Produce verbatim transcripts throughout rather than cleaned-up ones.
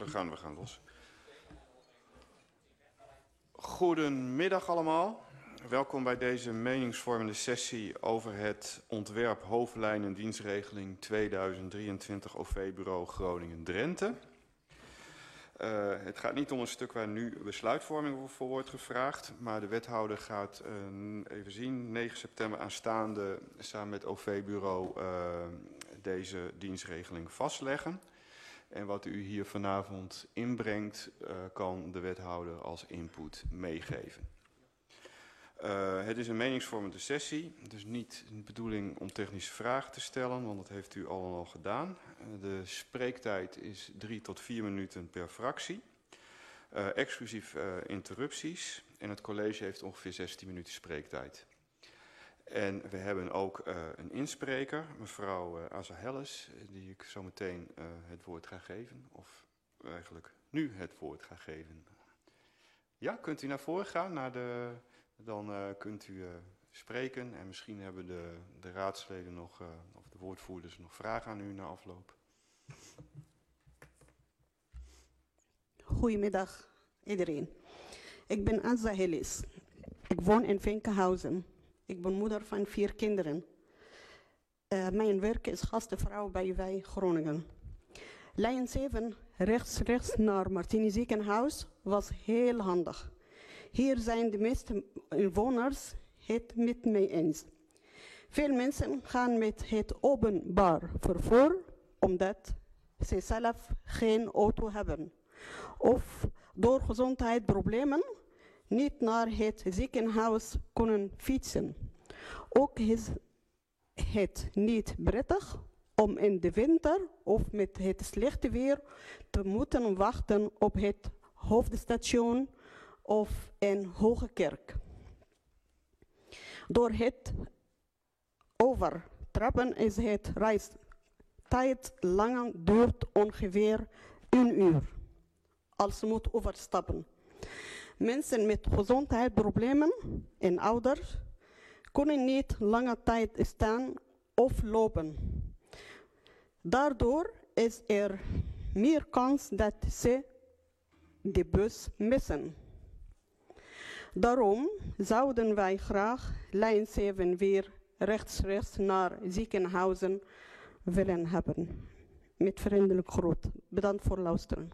we gaan, we gaan los. Goedemiddag allemaal. Welkom bij deze meningsvormende sessie over het ontwerp hoofdlijnen dienstregeling tweeduizend drieëntwintig O V-bureau Groningen-Drenthe. Uh, het gaat niet om een stuk waar nu besluitvorming voor wordt gevraagd, maar de wethouder gaat uh, even zien, negen september aanstaande samen met O V-bureau uh, deze dienstregeling vastleggen. En wat u hier vanavond inbrengt, uh, kan de wethouder als input meegeven. Uh, het is een meningsvormende sessie, dus niet de bedoeling om technische vragen te stellen, want dat heeft u allemaal al gedaan. Uh, de spreektijd is drie tot vier minuten per fractie, uh, exclusief uh, interrupties. En het college heeft ongeveer zestien minuten spreektijd. En we hebben ook uh, een inspreker, mevrouw uh, Asa Helles, die ik zo meteen uh, het woord ga geven, of eigenlijk nu het woord ga geven. Ja, kunt u naar voren gaan, naar de... Dan uh, kunt u uh, spreken en misschien hebben de, de raadsleden nog, uh, of de woordvoerders nog vragen aan u na afloop. Goedemiddag iedereen. Ik ben Azza Helis. Ik woon in Vinkenhausen. Ik ben moeder van vier kinderen. Uh, mijn werk is gastvrouw bij Wij Groningen. Lijn zeven rechts, rechts naar Martini Ziekenhuis was heel handig. Hier zijn de meeste inwoners het met mij eens. Veel mensen gaan met het openbaar vervoer omdat ze zelf geen auto hebben. Of door gezondheidsproblemen niet naar het ziekenhuis kunnen fietsen. Ook is het niet prettig om in de winter of met het slechte weer te moeten wachten op het hoofdstation of in Hogekerk. Door het overtrappen is het reistijd langer duurt ongeveer een uur als ze moet overstappen. Mensen met gezondheidsproblemen en ouders kunnen niet lange tijd staan of lopen. Daardoor is er meer kans dat ze de bus missen. Daarom zouden wij graag lijn zeven weer rechts-rechts naar ziekenhuizen willen hebben. Met vriendelijk groet. Bedankt voor het luisteren.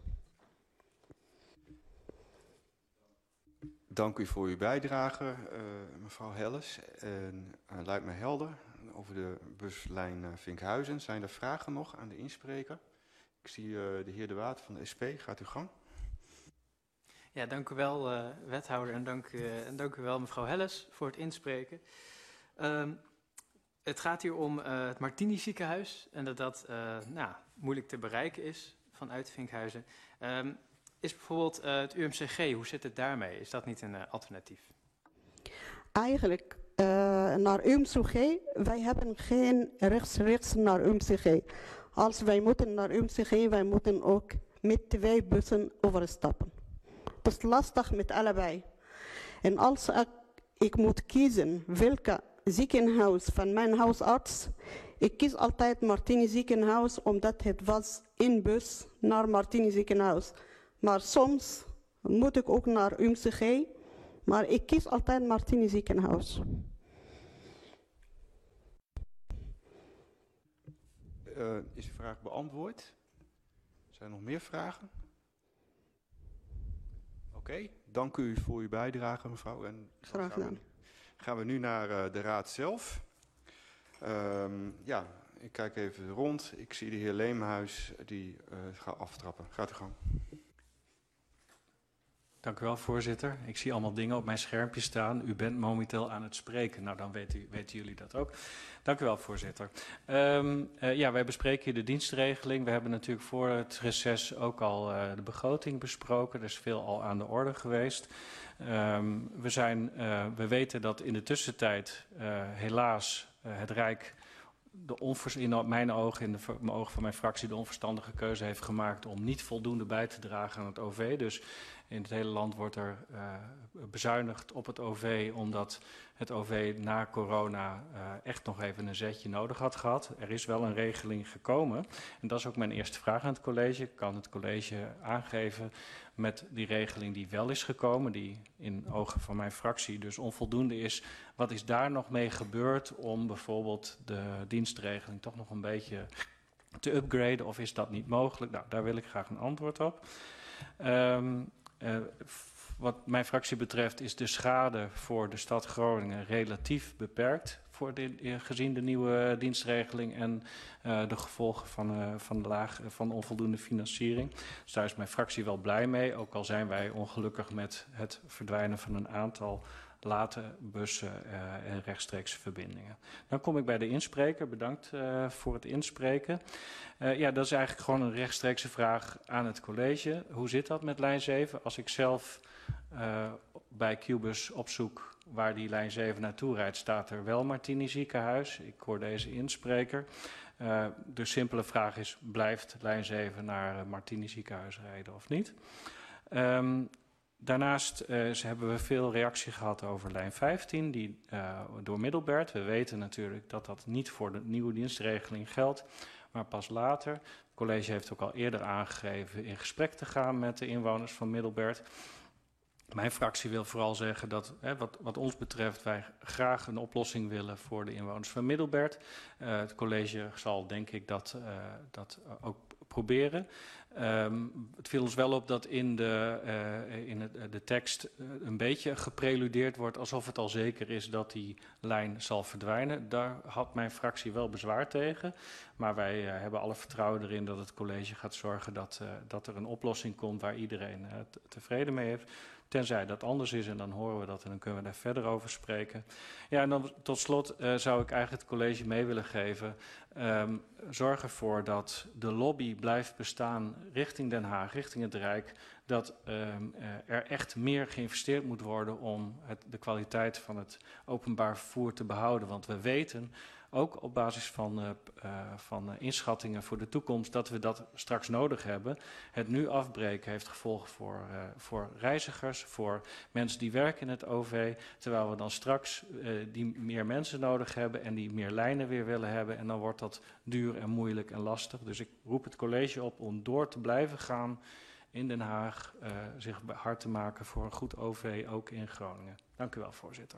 Dank u voor uw bijdrage, uh, mevrouw Helles. En uh, lijkt me helder over de buslijn uh, Vinkhuizen. Zijn er vragen nog aan de inspreker? Ik zie uh, de heer De Waard van de S P. Gaat uw gang. Ja, dank u wel, uh, wethouder, en dank, uh, en dank u wel, mevrouw Helles, voor het inspreken. Um, het gaat hier om uh, het Martini Ziekenhuis en dat dat uh, nou, moeilijk te bereiken is vanuit Vinkhuizen. Um, is bijvoorbeeld uh, het U M C G, hoe zit het daarmee? Is dat niet een uh, alternatief? Eigenlijk uh, naar U M C G, wij hebben geen rechts-rechts naar U M C G. Als wij moeten naar U M C G, wij moeten ook met twee bussen overstappen. Het is lastig met allebei. En als ik, ik moet kiezen welke ziekenhuis van mijn huisarts, ik kies altijd Martini Ziekenhuis omdat het was in bus naar Martini Ziekenhuis. Maar soms moet ik ook naar U M C G, maar ik kies altijd Martini Ziekenhuis. Uh, is de vraag beantwoord? Zijn er nog meer vragen? Oké, okay, dank u voor uw bijdrage, mevrouw. En graag gedaan. Gaan, gaan we nu naar uh, de raad zelf. Um, ja, ik kijk even rond. Ik zie de heer Leemhuis die uh, gaat aftrappen. Gaat u gang. Dank u wel, voorzitter. Ik zie allemaal dingen op mijn schermpje staan. U bent momenteel aan het spreken. Nou, dan weet u, weten jullie dat ook. Dank u wel, voorzitter. Um, uh, ja, wij bespreken hier de dienstregeling. We hebben natuurlijk voor het reces ook al uh, de begroting besproken. Er is veel al aan de orde geweest. Um, we, zijn, uh, we weten dat in de tussentijd uh, helaas uh, het Rijk de onvers, in mijn ogen, in de in ogen van mijn fractie, de onverstandige keuze heeft gemaakt om niet voldoende bij te dragen aan het O V. Dus In het hele land wordt er uh, bezuinigd op het O V, omdat het O V na corona uh, echt nog even een zetje nodig had gehad. Er is wel een regeling gekomen. En dat is ook mijn eerste vraag aan het college. Kan het college aangeven met die regeling die wel is gekomen, die in ogen van mijn fractie dus onvoldoende is. Wat is daar nog mee gebeurd om bijvoorbeeld de dienstregeling toch nog een beetje te upgraden, of is dat niet mogelijk? Nou, daar wil ik graag een antwoord op. Um, uh, wat mijn fractie betreft is de schade voor de stad Groningen relatief beperkt voor de, gezien de nieuwe dienstregeling en uh, de gevolgen van, uh, van, de laag, van onvoldoende financiering. Dus daar is mijn fractie wel blij mee, ook al zijn wij ongelukkig met het verdwijnen van een aantal late bussen uh, en rechtstreekse verbindingen. Dan kom ik bij de inspreker. Bedankt uh, voor het inspreken. Uh, ja, dat is eigenlijk gewoon een rechtstreekse vraag aan het college. Hoe zit dat met lijn zeven? Als ik zelf uh, bij Qbus opzoek waar die lijn zeven naartoe rijdt, staat er wel Martini ziekenhuis. Ik hoor deze inspreker. Uh, de simpele vraag is, blijft lijn zeven naar uh, Martini ziekenhuis rijden of niet? Um, Daarnaast uh, hebben we veel reactie gehad over lijn vijftien, die uh, door Middelbert. We weten natuurlijk dat dat niet voor de nieuwe dienstregeling geldt, maar pas later. Het college heeft ook al eerder aangegeven in gesprek te gaan met de inwoners van Middelbert. Mijn fractie wil vooral zeggen dat, hè, wat, wat ons betreft, wij graag een oplossing willen voor de inwoners van Middelbert. Uh, het college zal, denk ik, dat, uh, dat ook proberen. Um, het viel ons wel op dat in de, uh, in het, de tekst uh, een beetje gepreludeerd wordt alsof het al zeker is dat die lijn zal verdwijnen. Daar had mijn fractie wel bezwaar tegen. Maar wij uh, hebben alle vertrouwen erin dat het college gaat zorgen dat, uh, dat er een oplossing komt waar iedereen uh, tevreden mee heeft. Tenzij dat anders is en dan horen we dat en dan kunnen we daar verder over spreken. Ja, en dan tot slot uh, zou ik eigenlijk het college mee willen geven. Um, zorg ervoor dat de lobby blijft bestaan richting Den Haag, richting het Rijk. Dat um, uh, er echt meer geïnvesteerd moet worden om het, de kwaliteit van het openbaar vervoer te behouden. Want we weten, ook op basis van, uh, uh, van uh, inschattingen voor de toekomst, dat we dat straks nodig hebben. Het nu afbreken heeft gevolgen voor, uh, voor reizigers, voor mensen die werken in het O V. Terwijl we dan straks uh, die meer mensen nodig hebben en die meer lijnen weer willen hebben. En dan wordt dat duur en moeilijk en lastig. Dus ik roep het college op om door te blijven gaan in Den Haag. Uh, zich hard te maken voor een goed O V, ook in Groningen. Dank u wel, voorzitter.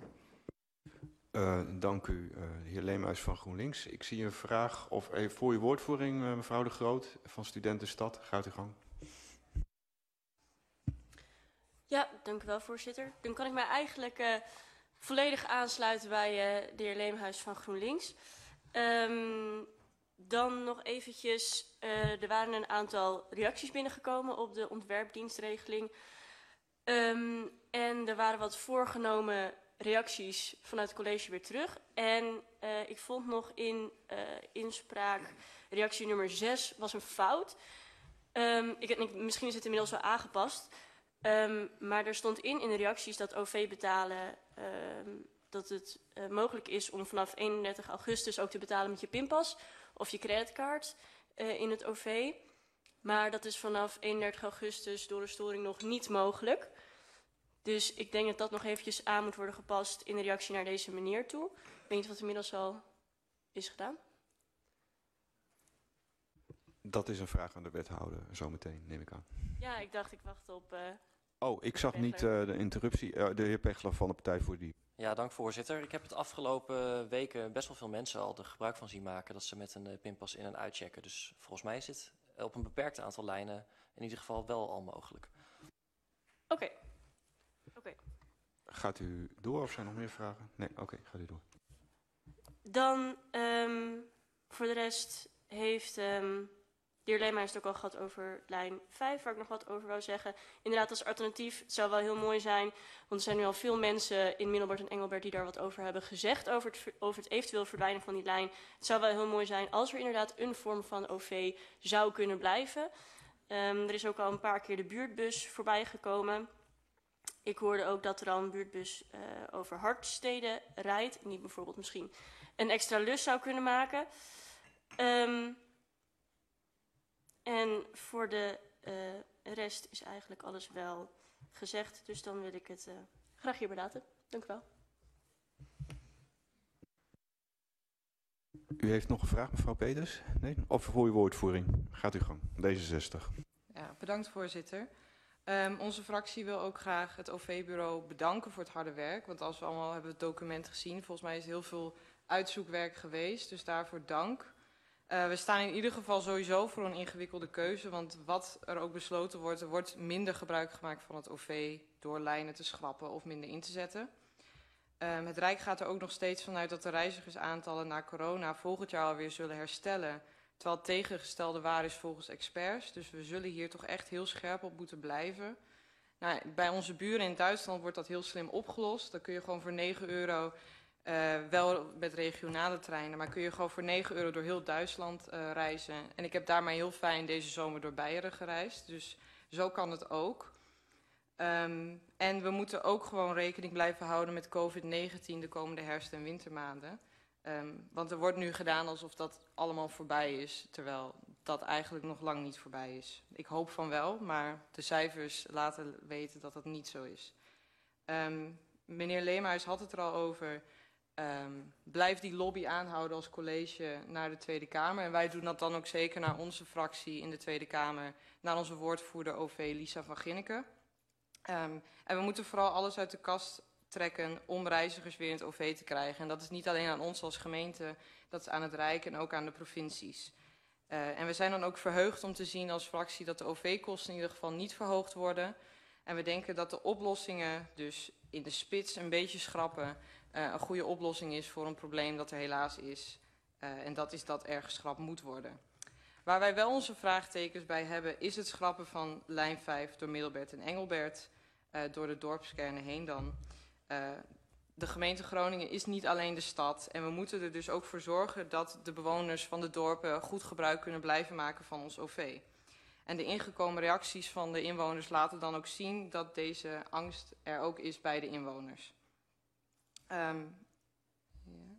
Uh, dank u, uh, de heer Leemhuis van GroenLinks. Ik zie een vraag, of even voor uw woordvoering, uh, mevrouw De Groot van Studentenstad. Gaat u gang. Ja, dank u wel, voorzitter. Dan kan ik mij eigenlijk uh, volledig aansluiten bij uh, de heer Leemhuis van GroenLinks. Um, dan nog eventjes, uh, er waren een aantal reacties binnengekomen op de ontwerpdienstregeling. Um, en er waren wat voorgenomen reacties vanuit het college weer terug. En uh, ik vond nog in uh, inspraak reactie nummer zes was een fout. Um, ik, ik, misschien is het inmiddels wel aangepast. Um, maar er stond in in de reacties dat O V betalen, um, dat het uh, mogelijk is om vanaf eenendertig augustus ook te betalen met je pinpas of je creditcard uh, in het O V. Maar dat is vanaf eenendertig augustus door de storing nog niet mogelijk. Dus ik denk dat dat nog eventjes aan moet worden gepast in de reactie naar deze meneer toe. Ik weet niet wat inmiddels al is gedaan. Dat is een vraag aan de wethouder, zometeen, neem ik aan. Ja, ik dacht ik wacht op... Uh, oh, ik zag niet uh, de interruptie. Uh, de heer Pechler van de Partij voor die. Ja, dank voorzitter. Ik heb het afgelopen weken best wel veel mensen al er gebruik van zien maken dat ze met een uh, pinpas in- en uitchecken. Dus volgens mij is dit op een beperkt aantal lijnen in ieder geval wel al mogelijk. Oké. Okay. Okay. Gaat u door of zijn er nog meer vragen? Nee, oké, okay, gaat u door. Dan um, voor de rest heeft um, de heer Leemhuis het ook al gehad over lijn vijf, waar ik nog wat over wou zeggen. Inderdaad, als alternatief, het zou wel heel mooi zijn, want er zijn nu al veel mensen in Middelbert en Engelbert die daar wat over hebben gezegd, over het, over het eventueel verdwijnen van die lijn. Het zou wel heel mooi zijn als er inderdaad een vorm van O V zou kunnen blijven. Um, er is ook al een paar keer de buurtbus voorbij gekomen. Ik hoorde ook dat er al een buurtbus uh, over Hartstede rijdt. En die bijvoorbeeld misschien een extra lus zou kunnen maken. Um, en voor de uh, rest is eigenlijk alles wel gezegd. Dus dan wil ik het uh, graag hierbij laten. Dank u wel. U heeft nog een vraag, mevrouw Peters? Nee? Of voor uw woordvoering. Gaat u gang. D zesenzestig. Ja, bedankt voorzitter. Um, onze fractie wil ook graag het O V-bureau bedanken voor het harde werk. Want als we allemaal hebben het document gezien, volgens mij is heel veel uitzoekwerk geweest. Dus daarvoor dank. Uh, we staan in ieder geval sowieso voor een ingewikkelde keuze. Want wat er ook besloten wordt, er wordt minder gebruik gemaakt van het O V door lijnen te schrappen of minder in te zetten. Um, het Rijk gaat er ook nog steeds vanuit dat de reizigersaantallen na corona volgend jaar alweer zullen herstellen. Terwijl het tegengestelde waar is volgens experts. Dus we zullen hier toch echt heel scherp op moeten blijven. Nou, bij onze buren in Duitsland wordt dat heel slim opgelost. Dan kun je gewoon voor negen euro, uh, wel met regionale treinen, maar kun je gewoon voor negen euro door heel Duitsland uh, reizen. En ik heb daar maar heel fijn deze zomer door Beieren gereisd. Dus zo kan het ook. Um, en we moeten ook gewoon rekening blijven houden met COVID negentien de komende herfst- en wintermaanden. Um, want er wordt nu gedaan alsof dat allemaal voorbij is, terwijl dat eigenlijk nog lang niet voorbij is. Ik hoop van wel, maar de cijfers laten weten dat dat niet zo is. Um, meneer Leemhuis had het er al over. Um, blijf die lobby aanhouden als college naar de Tweede Kamer. En wij doen dat dan ook zeker naar onze fractie in de Tweede Kamer, naar onze woordvoerder O V, Lisa van Ginneken. Um, en we moeten vooral alles uit de kast trekken om reizigers weer in het O V te krijgen. En dat is niet alleen aan ons als gemeente, dat is aan het Rijk en ook aan de provincies. Uh, en we zijn dan ook verheugd om te zien als fractie dat de O V-kosten in ieder geval niet verhoogd worden. En we denken dat de oplossingen, dus in de spits een beetje schrappen, uh, een goede oplossing is voor een probleem dat er helaas is. Uh, en dat is dat er geschrapt moet worden. Waar wij wel onze vraagtekens bij hebben, is het schrappen van lijn vijf door Middelbert en Engelbert, uh, door de dorpskernen heen dan. Uh, de gemeente Groningen is niet alleen de stad en we moeten er dus ook voor zorgen dat de bewoners van de dorpen goed gebruik kunnen blijven maken van ons O V. En de ingekomen reacties van de inwoners laten dan ook zien dat deze angst er ook is bij de inwoners. Um, ja.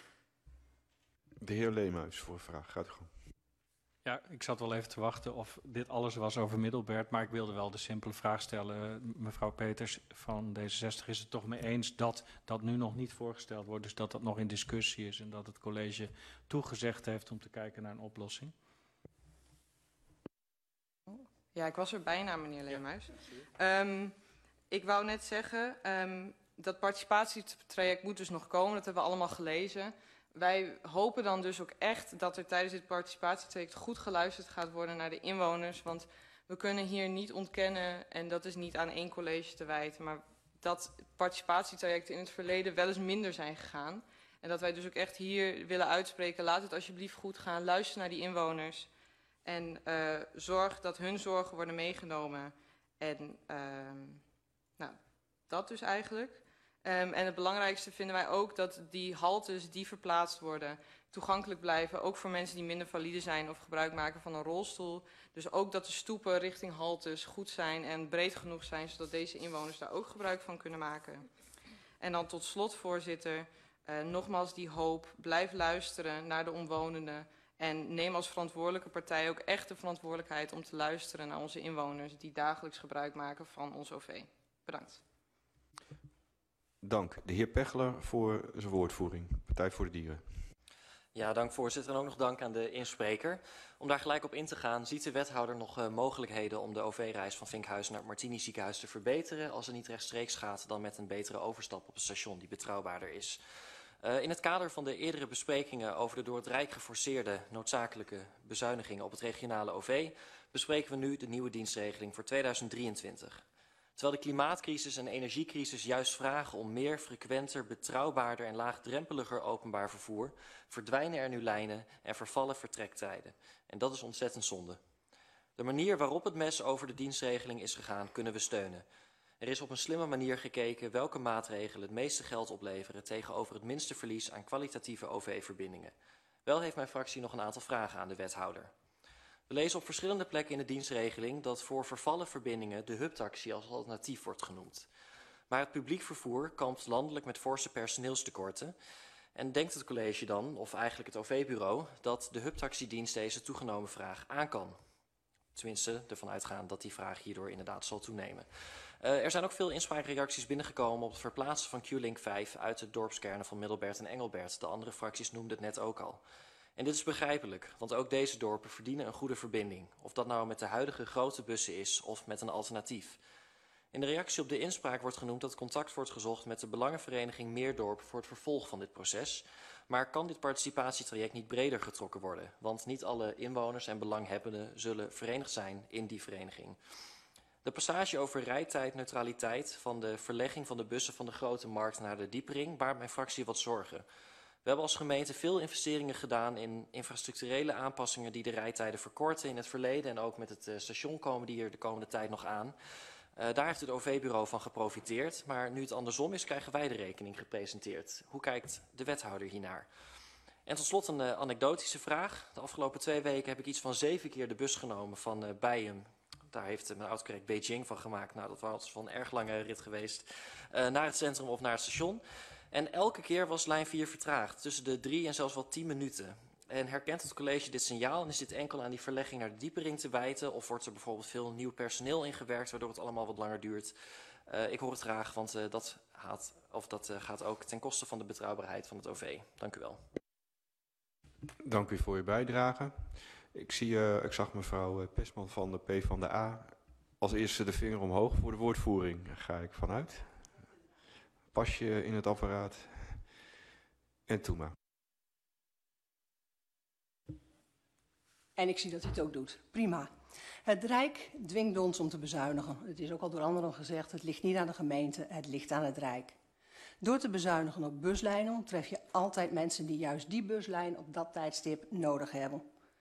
De heer Leemhuis voor een vraag. Gaat u gang. Ja, ik zat wel even te wachten of dit alles was over Middelbert, maar ik wilde wel de simpele vraag stellen. Mevrouw Peters van D zesenzestig is het toch mee eens dat dat nu nog niet voorgesteld wordt, dus dat dat nog in discussie is en dat het college toegezegd heeft om te kijken naar een oplossing? Ja, ik was er bijna, meneer Leemhuis. Ja, um, ik wou net zeggen, um, dat participatietraject moet dus nog komen, dat hebben we allemaal gelezen. Wij hopen dan dus ook echt dat er tijdens dit participatietraject goed geluisterd gaat worden naar de inwoners. Want we kunnen hier niet ontkennen, en dat is niet aan één college te wijten, maar dat participatietrajecten in het verleden wel eens minder zijn gegaan. En dat wij dus ook echt hier willen uitspreken, laat het alsjeblieft goed gaan, luister naar die inwoners. En uh, zorg dat hun zorgen worden meegenomen. En uh, nou, dat dus eigenlijk. Um, en het belangrijkste vinden wij ook dat die haltes die verplaatst worden toegankelijk blijven. Ook voor mensen die minder valide zijn of gebruik maken van een rolstoel. Dus ook dat de stoepen richting haltes goed zijn en breed genoeg zijn, zodat deze inwoners daar ook gebruik van kunnen maken. En dan tot slot, voorzitter, uh, nogmaals die hoop. Blijf luisteren naar de omwonenden. En neem als verantwoordelijke partij ook echt de verantwoordelijkheid om te luisteren naar onze inwoners die dagelijks gebruik maken van ons O V. Bedankt. Dank. De heer Pechler voor zijn woordvoering. Partij voor de Dieren. Ja, dank voorzitter. En ook nog dank aan de inspreker. Om daar gelijk op in te gaan, ziet de wethouder nog uh, mogelijkheden om de O V-reis van Vinkhuizen naar het Martini ziekenhuis te verbeteren. Als het niet rechtstreeks gaat, dan met een betere overstap op het station die betrouwbaarder is. Uh, in het kader van de eerdere besprekingen over de door het Rijk geforceerde noodzakelijke bezuinigingen op het regionale O V, bespreken we nu de nieuwe dienstregeling voor tweeduizend drieëntwintig. Terwijl de klimaatcrisis en energiecrisis juist vragen om meer, frequenter, betrouwbaarder en laagdrempeliger openbaar vervoer, verdwijnen er nu lijnen en vervallen vertrektijden. En dat is ontzettend zonde. De manier waarop het mes over de dienstregeling is gegaan, kunnen we steunen. Er is op een slimme manier gekeken welke maatregelen het meeste geld opleveren tegenover het minste verlies aan kwalitatieve O V-verbindingen. Wel heeft mijn fractie nog een aantal vragen aan de wethouder. We lezen op verschillende plekken in de dienstregeling dat voor vervallen verbindingen de hubtaxi als alternatief wordt genoemd. Maar het publiek vervoer kampt landelijk met forse personeelstekorten. En denkt het college dan, of eigenlijk het O V-bureau, dat de hubtaxidienst deze toegenomen vraag aan kan? Tenminste, ervan uitgaan dat die vraag hierdoor inderdaad zal toenemen. Uh, er zijn ook veel inspraakreacties binnengekomen op het verplaatsen van Q-Link vijf uit de dorpskernen van Middelbert en Engelbert. De andere fracties noemden het net ook al. En dit is begrijpelijk, want ook deze dorpen verdienen een goede verbinding. Of dat nou met de huidige grote bussen is of met een alternatief. In de reactie op de inspraak wordt genoemd dat contact wordt gezocht met de Belangenvereniging Meerdorp voor het vervolg van dit proces. Maar kan dit participatietraject niet breder getrokken worden? Want niet alle inwoners en belanghebbenden zullen verenigd zijn in die vereniging. De passage over rijtijdneutraliteit van de verlegging van de bussen van de Grote Markt naar de Diepering baart mijn fractie wat zorgen. We hebben als gemeente veel investeringen gedaan in infrastructurele aanpassingen die de rijtijden verkorten in het verleden. En ook met het uh, station komen die er de komende tijd nog aan. Uh, daar heeft het O V-bureau van geprofiteerd. Maar nu het andersom is, krijgen wij de rekening gepresenteerd. Hoe kijkt de wethouder hiernaar? En tot slot een uh, anekdotische vraag. De afgelopen twee weken heb ik iets van zeven keer de bus genomen van uh, Bijen. Daar heeft uh, mijn oud-correct Beijing van gemaakt. Nou, dat was wel een erg lange rit geweest. Uh, naar het centrum of naar het station. En elke keer was lijn vier vertraagd. Tussen de drie en zelfs wel tien minuten. En herkent het college dit signaal en is dit enkel aan die verlegging naar de Diepering te wijten? Of wordt er bijvoorbeeld veel nieuw personeel ingewerkt, waardoor het allemaal wat langer duurt? Uh, ik hoor het graag, want uh, dat, gaat, of dat uh, gaat ook ten koste van de betrouwbaarheid van het O V. Dank u wel. Dank u voor uw bijdrage. Ik, zie, uh, ik zag mevrouw Pesman van de P van de A als eerste de vinger omhoog voor de woordvoering. Daar ga ik vanuit. Pas je in het apparaat. En toe maar. En ik zie dat u het ook doet. Prima. Het Rijk dwingt ons om te bezuinigen. Het is ook al door anderen gezegd, het ligt niet aan de gemeente, het ligt aan het Rijk. Door te bezuinigen op buslijnen tref je altijd mensen die juist die buslijn op dat tijdstip nodig hebben.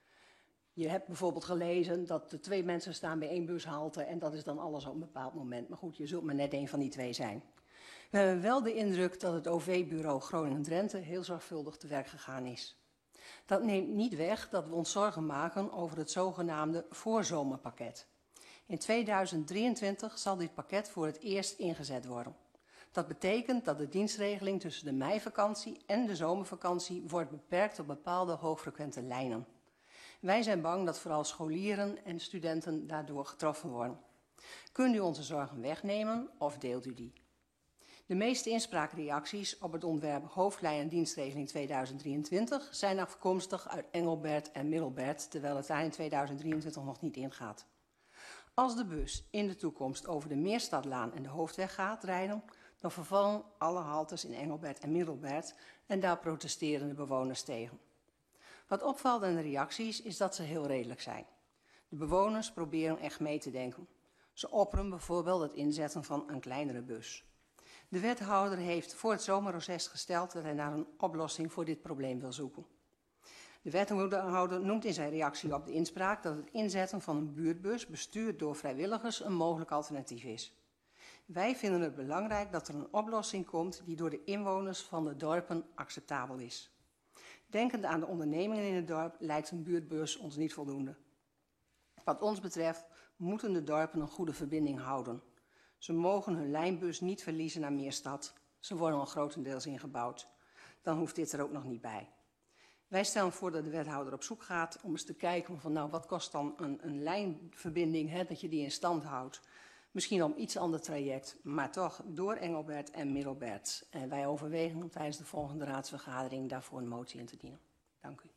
Je hebt bijvoorbeeld gelezen dat er twee mensen staan bij één bushalte en dat is dan alles op een bepaald moment. Maar goed, je zult maar net één van die twee zijn. We hebben wel de indruk dat het O V-bureau Groningen-Drenthe heel zorgvuldig te werk gegaan is. Dat neemt niet weg dat we ons zorgen maken over het zogenaamde voorzomerpakket. In tweeduizend drieëntwintig zal dit pakket voor het eerst ingezet worden. Dat betekent dat de dienstregeling tussen de meivakantie en de zomervakantie wordt beperkt op bepaalde hoogfrequente lijnen. Wij zijn bang dat vooral scholieren en studenten daardoor getroffen worden. Kunt u onze zorgen wegnemen of deelt u die? De meeste inspraakreacties op het ontwerp Hoofdlijn Dienstregeling tweeduizend drieëntwintig zijn afkomstig uit Engelbert en Middelbert, terwijl het daar in tweeduizend drieëntwintig nog niet ingaat. Als de bus in de toekomst over de Meerstadlaan en de Hoofdweg gaat rijden, dan vervallen alle haltes in Engelbert en Middelbert en daar protesteren de bewoners tegen. Wat opvalt aan de reacties is dat ze heel redelijk zijn. De bewoners proberen echt mee te denken. Ze opperen bijvoorbeeld het inzetten van een kleinere bus. De wethouder heeft voor het zomerreces gesteld dat hij naar een oplossing voor dit probleem wil zoeken. De wethouder noemt in zijn reactie op de inspraak dat het inzetten van een buurtbus bestuurd door vrijwilligers een mogelijk alternatief is. Wij vinden het belangrijk dat er een oplossing komt die door de inwoners van de dorpen acceptabel is. Denkend aan de ondernemingen in het dorp lijkt een buurtbus ons niet voldoende. Wat ons betreft moeten de dorpen een goede verbinding houden. Ze mogen hun lijnbus niet verliezen naar Meerstad. Ze worden al grotendeels ingebouwd. Dan hoeft dit er ook nog niet bij. Wij stellen voor dat de wethouder op zoek gaat om eens te kijken van nou wat kost dan een, een lijnverbinding, hè, dat je die in stand houdt. Misschien om iets ander traject, maar toch door Engelbert en Middelbert. En wij overwegen om tijdens de volgende raadsvergadering daarvoor een motie in te dienen. Dank u.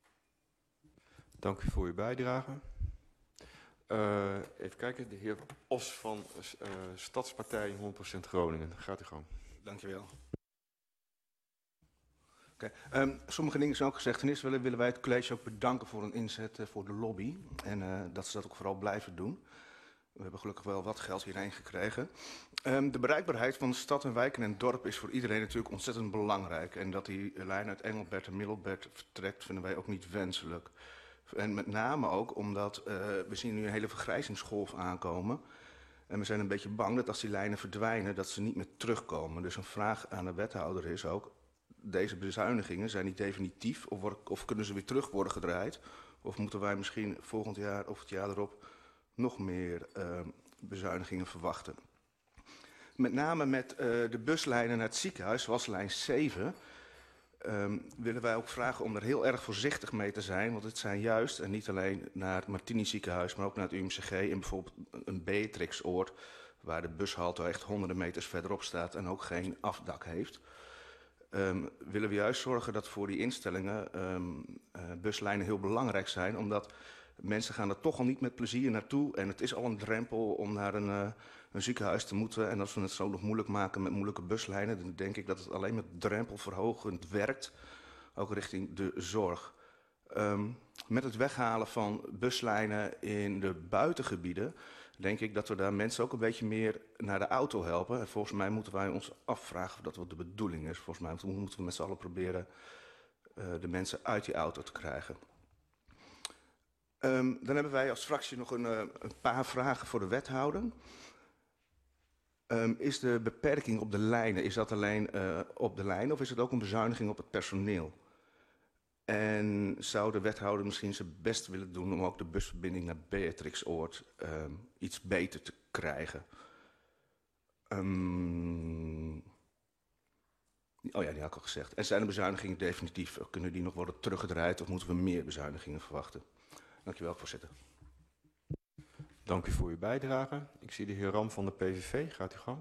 Dank u voor uw bijdrage. Uh, even kijken, de heer Os van uh, Stadspartij honderd procent Groningen. Gaat u gang. Dank je wel. Okay. Um, sommige dingen zijn ook gezegd. Ten eerste willen, willen wij het college ook bedanken voor een inzet uh, voor de lobby. En uh, dat ze dat ook vooral blijven doen. We hebben gelukkig wel wat geld hierheen gekregen. Um, de bereikbaarheid van de stad en wijken en dorp is voor iedereen natuurlijk ontzettend belangrijk. En dat die lijn uit Engelbert en Middelbert vertrekt vinden wij ook niet wenselijk. En met name ook omdat uh, we zien nu een hele vergrijzingsgolf aankomen. En we zijn een beetje bang dat als die lijnen verdwijnen, dat ze niet meer terugkomen. Dus een vraag aan de wethouder is ook, deze bezuinigingen zijn niet definitief of, worden, of kunnen ze weer terug worden gedraaid? Of moeten wij misschien volgend jaar of het jaar erop nog meer uh, bezuinigingen verwachten? Met name met uh, de buslijnen naar het ziekenhuis, zoals lijn zeven... Um, willen wij ook vragen om er heel erg voorzichtig mee te zijn. Want het zijn juist, en niet alleen naar het Martini ziekenhuis, maar ook naar het U M C G en bijvoorbeeld een Beatrixoord, waar de bushalte echt honderden meters verderop staat en ook geen afdak heeft. Um, willen we juist zorgen dat voor die instellingen um, uh, buslijnen heel belangrijk zijn, omdat mensen gaan er toch al niet met plezier naartoe en het is al een drempel om naar een, uh, een ziekenhuis te moeten. En als we het zo nog moeilijk maken met moeilijke buslijnen, dan denk ik dat het alleen met drempelverhogend werkt, ook richting de zorg. Um, met het weghalen van buslijnen in de buitengebieden, denk ik dat we daar mensen ook een beetje meer naar de auto helpen. En volgens mij moeten wij ons afvragen of dat wat de bedoeling is. Volgens mij moeten we met z'n allen proberen uh, de mensen uit die auto te krijgen. Um, dan hebben wij als fractie nog een, uh, een paar vragen voor de wethouder. Um, is de beperking op de lijnen, is dat alleen uh, op de lijnen of is het ook een bezuiniging op het personeel? En zou de wethouder misschien zijn best willen doen om ook de busverbinding naar Beatrixoord um, iets beter te krijgen? Um, oh ja, die had ik al gezegd. En zijn de bezuinigingen definitief? Kunnen die nog worden teruggedraaid of moeten we meer bezuinigingen verwachten? Dank u wel, voorzitter. Dank u voor uw bijdrage. Ik zie de heer Ram van de P V V. Gaat u gang.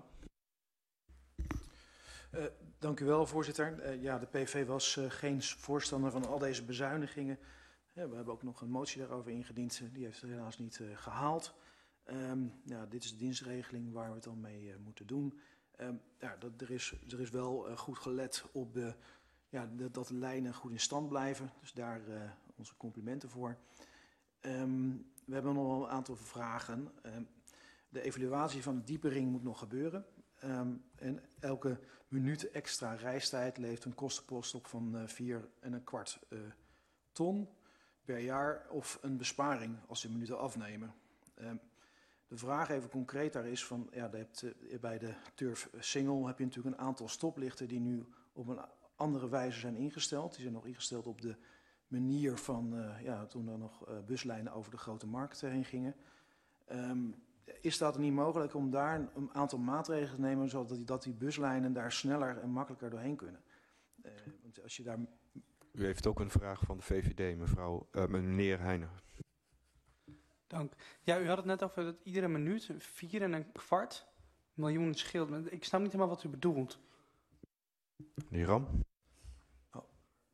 Uh, dank u wel, voorzitter. Uh, ja, de P V V was uh, geen voorstander van al deze bezuinigingen. Uh, we hebben ook nog een motie daarover ingediend. Uh, die heeft het helaas niet uh, gehaald. Um, ja, dit is de dienstregeling waar we het dan mee uh, moeten doen. Um, ja, dat, er, is, er is wel uh, goed gelet op de, ja, de, dat de lijnen goed in stand blijven. Dus daar uh, onze complimenten voor. Um, we hebben nog wel een aantal vragen. Um, de evaluatie van de diepering moet nog gebeuren. Um, en elke minuut extra reistijd levert een kostenpost op van uh, vier en een kwart uh, ton per jaar of een besparing als de minuten afnemen. Um, de vraag even concreet daar is van, ja, je hebt, uh, bij de Turf Singel heb je natuurlijk een aantal stoplichten die nu op een andere wijze zijn ingesteld. Die zijn nog ingesteld op de manier van, uh, ja, toen er nog uh, buslijnen over de Grote Markt heen gingen. Um, Is dat niet mogelijk om daar een aantal maatregelen te nemen, zodat die, dat die buslijnen daar sneller en makkelijker doorheen kunnen? Uh, want als je daar... U heeft ook een vraag van de V V D, mevrouw, uh, meneer Heijnen. Dank. Ja, u had het net over dat iedere minuut vier en een kwart miljoen scheelt. Ik snap niet helemaal wat u bedoelt. De heer Ram. Oh.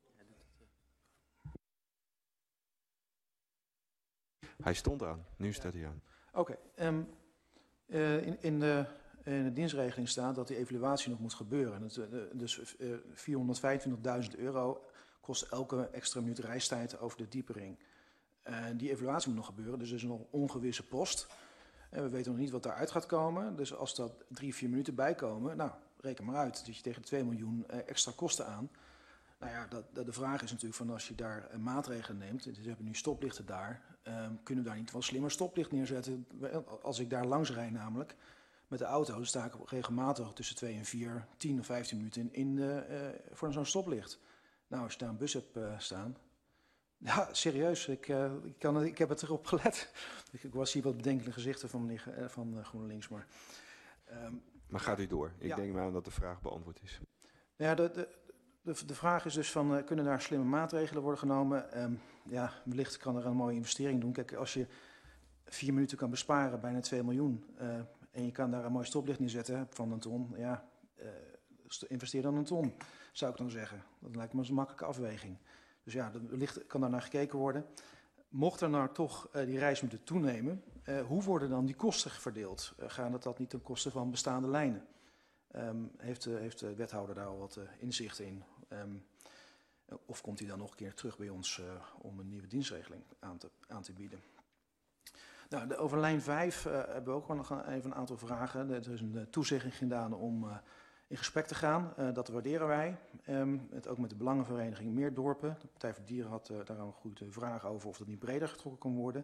Hij stond aan, nu staat hij aan. Oké, okay, um, uh, in, in, de, in de dienstregeling staat dat die evaluatie nog moet gebeuren. Het, uh, dus uh, vierhonderdvijfentwintigduizend euro kost elke extra minuut reistijd over de diepering. Uh, die evaluatie moet nog gebeuren, dus dat is een ongewisse post. En we weten nog niet wat daaruit gaat komen. Dus als dat drie, vier minuten bijkomen, nou, reken maar uit. Dat je tegen twee miljoen uh, extra kosten aan. Nou ja, dat, dat de vraag is natuurlijk van als je daar uh, maatregelen neemt, dus we hebben nu stoplichten daar, um, kunnen we daar niet wel slimmer stoplicht neerzetten? Als ik daar langs rijd namelijk, met de auto, dan sta ik regelmatig tussen twee en vier, tien of vijftien minuten in, in uh, uh, voor zo'n stoplicht. Nou, als je daar een bus hebt uh, staan, ja, serieus, ik, uh, ik, kan, ik heb het erop gelet. ik, ik was hier wat bedenkelijke gezichten van, meneer, uh, van uh, GroenLinks, maar... Um, maar gaat u door, ik ja. denk maar aan dat de vraag beantwoord is. Ja, de... de De, de vraag is dus van, uh, kunnen daar slimme maatregelen worden genomen? Um, ja, wellicht kan er een mooie investering doen. Kijk, als je vier minuten kan besparen, bijna twee miljoen, uh, en je kan daar een mooi stoplicht neerzetten van een ton, ja, uh, investeer dan een ton, zou ik dan zeggen. Dat lijkt me een makkelijke afweging. Dus ja, wellicht kan daar naar gekeken worden. Mocht er nou toch uh, die reisminuten toenemen, uh, hoe worden dan die kosten verdeeld? Uh, gaan dat, dat niet ten koste van bestaande lijnen? Um, heeft, uh, heeft de wethouder daar al wat uh, inzicht in? Um, of komt hij dan nog een keer terug bij ons uh, om een nieuwe dienstregeling aan te, aan te bieden? Nou, de, over lijn vijf uh, hebben we ook nog een, even een aantal vragen. Er is een uh, toezegging gedaan om uh, in gesprek te gaan. Uh, dat waarderen wij. Um, het ook met de Belangenvereniging Meerdorpen. De Partij voor de Dieren had uh, daar een goede vraag over of dat niet breder getrokken kan worden.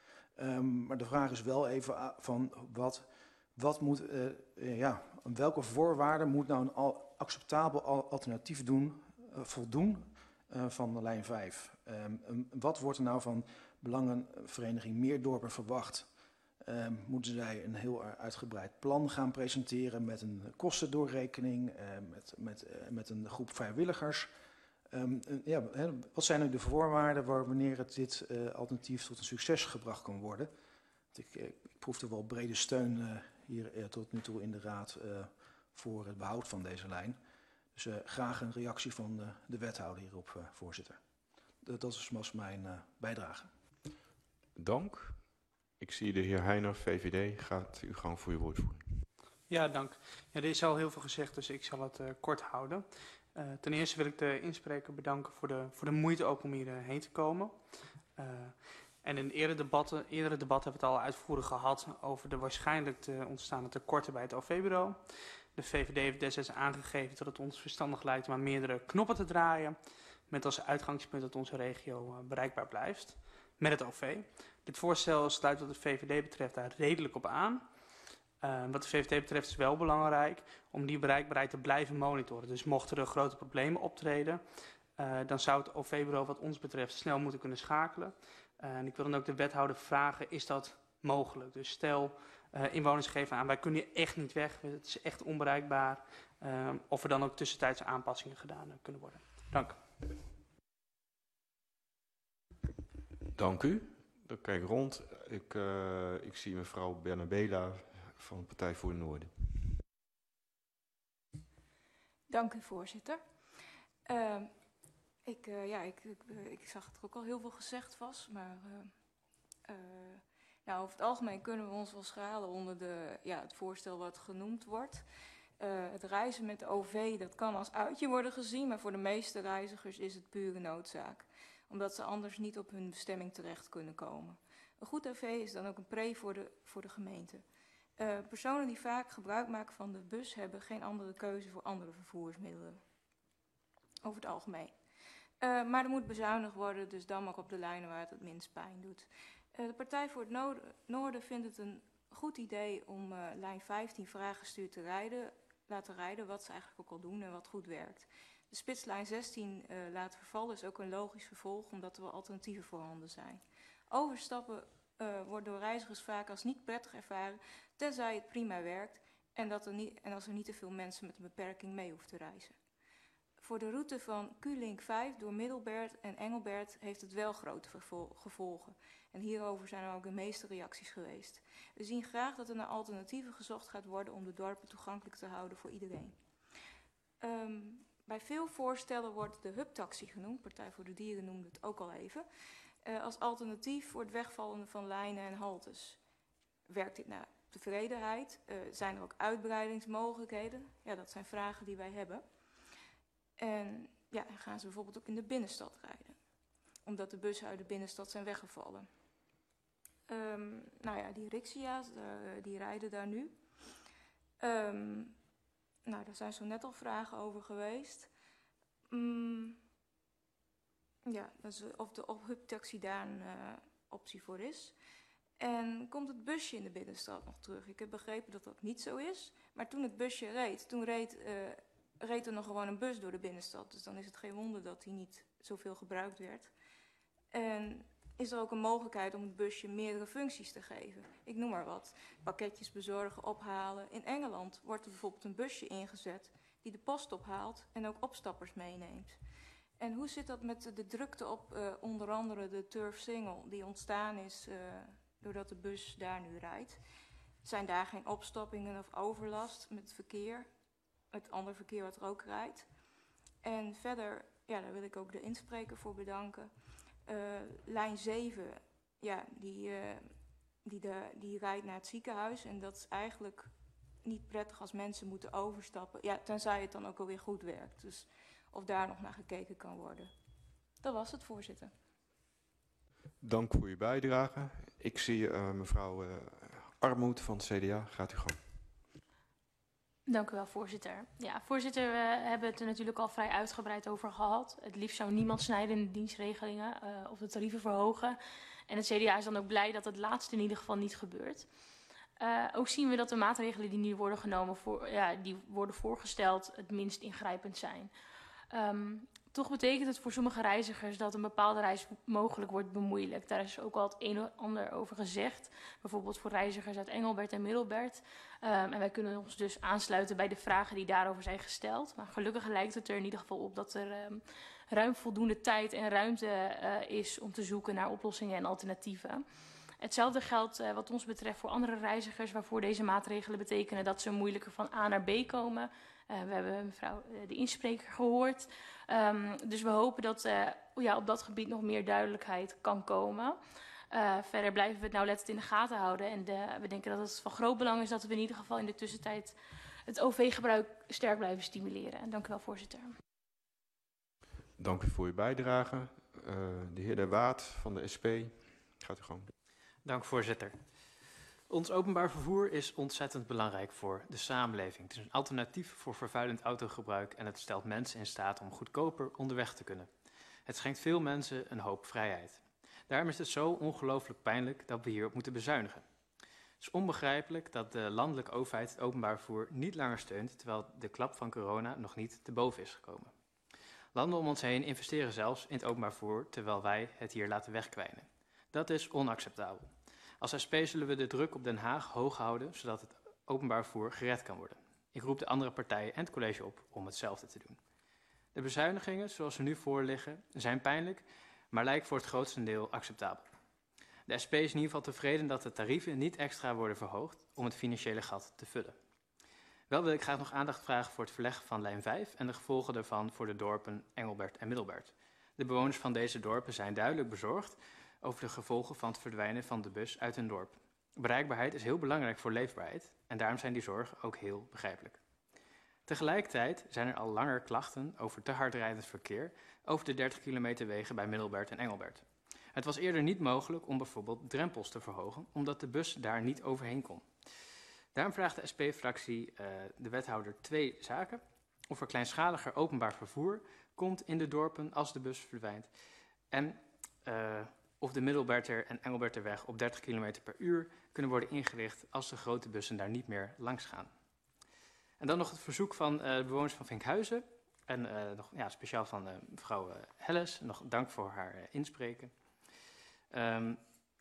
Um, maar de vraag is wel even uh, van wat... Wat moet, uh, uh, ja, aan welke voorwaarden moet nou een al acceptabel alternatief doen, uh, voldoen uh, van de lijn vijf? Um, um, wat wordt er nou van Belangenvereniging Meerdorpen verwacht? Um, moeten zij een heel uitgebreid plan gaan presenteren met een kostendoorrekening, uh, met, met, uh, met een groep vrijwilligers? Um, uh, ja, hè, wat zijn nu de voorwaarden waar, wanneer het dit uh, alternatief tot een succes gebracht kan worden? Ik, ik proefde wel brede steun uh, hier uh, tot nu toe in de Raad uh, voor het behoud van deze lijn. Dus uh, graag een reactie van uh, de wethouder hierop, uh, voorzitter. Dat, dat was mijn uh, bijdrage. Dank. Ik zie de heer Heijner, V V D. Gaat u gang voor uw woordvoering. Ja, dank. Ja, er is al heel veel gezegd, dus ik zal het uh, kort houden. Uh, ten eerste wil ik de inspreker bedanken voor de, voor de moeite ook om hierheen uh, te komen. Uh, en in eerdere debatten, eerdere debatten hebben we het al uitvoerig gehad over de waarschijnlijk te ontstaande tekorten bij het O V-bureau. De V V D heeft destijds aangegeven dat het ons verstandig lijkt om aan meerdere knoppen te draaien, met als uitgangspunt dat onze regio uh, bereikbaar blijft met het O V. Dit voorstel sluit wat de V V D betreft daar redelijk op aan. Uh, wat de V V D betreft is wel belangrijk om die bereikbaarheid te blijven monitoren. Dus mochten er grote problemen optreden, uh, dan zou het O V-bureau wat ons betreft snel moeten kunnen schakelen. Uh, en ik wil dan ook de wethouder vragen, is dat mogelijk? Dus stel, uh, inwoners geven aan, wij kunnen hier echt niet weg, het is echt onbereikbaar. Uh, of er dan ook tussentijdse aanpassingen gedaan uh, kunnen worden. Dank. Dank u. Dan kijk ik rond. Ik, uh, ik zie mevrouw Bernabela van de Partij voor het Noorden. Dank u, voorzitter. Uh, ik, uh, ja, ik, ik, ik zag dat er ook al heel veel gezegd was, maar uh, uh, nou, over het algemeen kunnen we ons wel schalen onder de, ja, het voorstel wat genoemd wordt. Uh, het reizen met de O V, dat kan als uitje worden gezien, maar voor de meeste reizigers is het pure noodzaak, omdat ze anders niet op hun bestemming terecht kunnen komen. Een goed O V is dan ook een pre voor de, voor de gemeente. Uh, personen die vaak gebruik maken van de bus hebben geen andere keuze voor andere vervoersmiddelen. Over het algemeen. Uh, maar er moet bezuinigd worden, dus dan maar op de lijnen waar het het minst pijn doet. Uh, de Partij voor het Noorden, Noorden vindt het een goed idee om uh, lijn vijftien vraaggestuurd te rijden, laten rijden, wat ze eigenlijk ook al doen en wat goed werkt. De spitslijn zestien uh, laten vervallen is ook een logisch vervolg, omdat er wel alternatieven voorhanden zijn. Overstappen uh, wordt door reizigers vaak als niet prettig ervaren, tenzij het prima werkt en, dat er niet, en als er niet te veel mensen met een beperking mee hoeven te reizen. Voor de route van Q-Link vijf door Middelbert en Engelbert heeft het wel grote gevolgen. En hierover zijn er ook de meeste reacties geweest. We zien graag dat er naar alternatieven gezocht gaat worden om de dorpen toegankelijk te houden voor iedereen. Um, bij veel voorstellen wordt de hubtaxi genoemd, Partij voor de Dieren noemde het ook al even, uh, als alternatief voor het wegvallen van lijnen en haltes. Werkt dit naar tevredenheid? Uh, zijn er ook uitbreidingsmogelijkheden? Ja, dat zijn vragen die wij hebben. En ja, en gaan ze bijvoorbeeld ook in de binnenstad rijden, omdat de bussen uit de binnenstad zijn weggevallen. Um, nou ja, die Rixia's, uh, die rijden daar nu. Um, nou, daar zijn zo net al vragen over geweest. Um, ja, dat is of de hubtaxi daar een uh, optie voor is. En komt het busje in de binnenstad nog terug? Ik heb begrepen dat dat niet zo is. Maar toen het busje reed, toen reed, uh, reed er nog gewoon een bus door de binnenstad. Dus dan is het geen wonder dat die niet zoveel gebruikt werd. En is er ook een mogelijkheid om het busje meerdere functies te geven. Ik noem maar wat. Pakketjes bezorgen, ophalen. In Engeland wordt er bijvoorbeeld een busje ingezet die de post ophaalt en ook opstappers meeneemt. En hoe zit dat met de drukte op uh, onder andere de Turf Single die ontstaan is uh, doordat de bus daar nu rijdt? Zijn daar geen opstoppingen of overlast met het verkeer, het andere verkeer wat er ook rijdt? En verder, ja, daar wil ik ook de inspreker voor bedanken. Uh, lijn zeven, ja, die, uh, die, de, die rijdt naar het ziekenhuis en dat is eigenlijk niet prettig als mensen moeten overstappen. Ja, tenzij het dan ook alweer goed werkt. Dus of daar nog naar gekeken kan worden. Dat was het, voorzitter. Dank voor uw bijdrage. Ik zie uh, mevrouw uh, Armoed van het C D A. Gaat u gang. Dank u wel, voorzitter. Ja, voorzitter, we hebben het er natuurlijk al vrij uitgebreid over gehad. Het liefst zou niemand snijden in de dienstregelingen uh, of de tarieven verhogen. En het C D A is dan ook blij dat het laatste in ieder geval niet gebeurt. Uh, ook zien we dat de maatregelen die nu worden genomen, voor, ja, die worden voorgesteld, het minst ingrijpend zijn. Um, toch betekent het voor sommige reizigers dat een bepaalde reis mogelijk wordt bemoeilijkt. Daar is ook al het een en ander over gezegd. Bijvoorbeeld voor reizigers uit Engelbert en Middelbert. Um, en wij kunnen ons dus aansluiten bij de vragen die daarover zijn gesteld. Maar gelukkig lijkt het er in ieder geval op dat er um, ruim voldoende tijd en ruimte uh, is om te zoeken naar oplossingen en alternatieven. Hetzelfde geldt uh, wat ons betreft voor andere reizigers waarvoor deze maatregelen betekenen dat ze moeilijker van A naar B komen. Uh, we hebben mevrouw uh, de inspreker gehoord. Um, dus we hopen dat uh, ja, op dat gebied nog meer duidelijkheid kan komen. Uh, verder blijven we het nauwlettend in de gaten houden. En de, we denken dat het van groot belang is dat we in ieder geval in de tussentijd het O V-gebruik sterk blijven stimuleren. En dank u wel, voorzitter. Dank u voor uw bijdrage. Uh, de heer De Waard van de S P, gaat u gang. Dank, voorzitter. Ons openbaar vervoer is ontzettend belangrijk voor de samenleving. Het is een alternatief voor vervuilend autogebruik en het stelt mensen in staat om goedkoper onderweg te kunnen. Het schenkt veel mensen een hoop vrijheid. Daarom is het zo ongelooflijk pijnlijk dat we hierop moeten bezuinigen. Het is onbegrijpelijk dat de landelijke overheid het openbaar vervoer niet langer steunt, terwijl de klap van corona nog niet te boven is gekomen. Landen om ons heen investeren zelfs in het openbaar vervoer, terwijl wij het hier laten wegkwijnen. Dat is onacceptabel. Als S P zullen we de druk op Den Haag hoog houden, zodat het openbaar vervoer gered kan worden. Ik roep de andere partijen en het college op om hetzelfde te doen. De bezuinigingen, zoals ze nu voorliggen, zijn pijnlijk, maar lijken voor het grootste deel acceptabel. De S P is in ieder geval tevreden dat de tarieven niet extra worden verhoogd om het financiële gat te vullen. Wel wil ik graag nog aandacht vragen voor het verleggen van lijn vijf en de gevolgen daarvan voor de dorpen Engelbert en Middelbert. De bewoners van deze dorpen zijn duidelijk bezorgd over de gevolgen van het verdwijnen van de bus uit hun dorp. Bereikbaarheid is heel belangrijk voor leefbaarheid en daarom zijn die zorgen ook heel begrijpelijk. Tegelijkertijd zijn er al langer klachten over te hard rijdend verkeer over de dertig kilometer wegen bij Middelbert en Engelbert. Het was eerder niet mogelijk om bijvoorbeeld drempels te verhogen, omdat de bus daar niet overheen kon. Daarom vraagt de S P-fractie uh, de wethouder twee zaken. Of er kleinschaliger openbaar vervoer komt in de dorpen als de bus verdwijnt. En uh, of de Middelberter en Engelberterweg op dertig kilometer per uur kunnen worden ingericht als de grote bussen daar niet meer langs gaan. En dan nog het verzoek van uh, de bewoners van Vinkhuizen. En uh, nog, ja, speciaal van uh, mevrouw uh, Helles. Nog dank voor haar uh, inspreken. Um,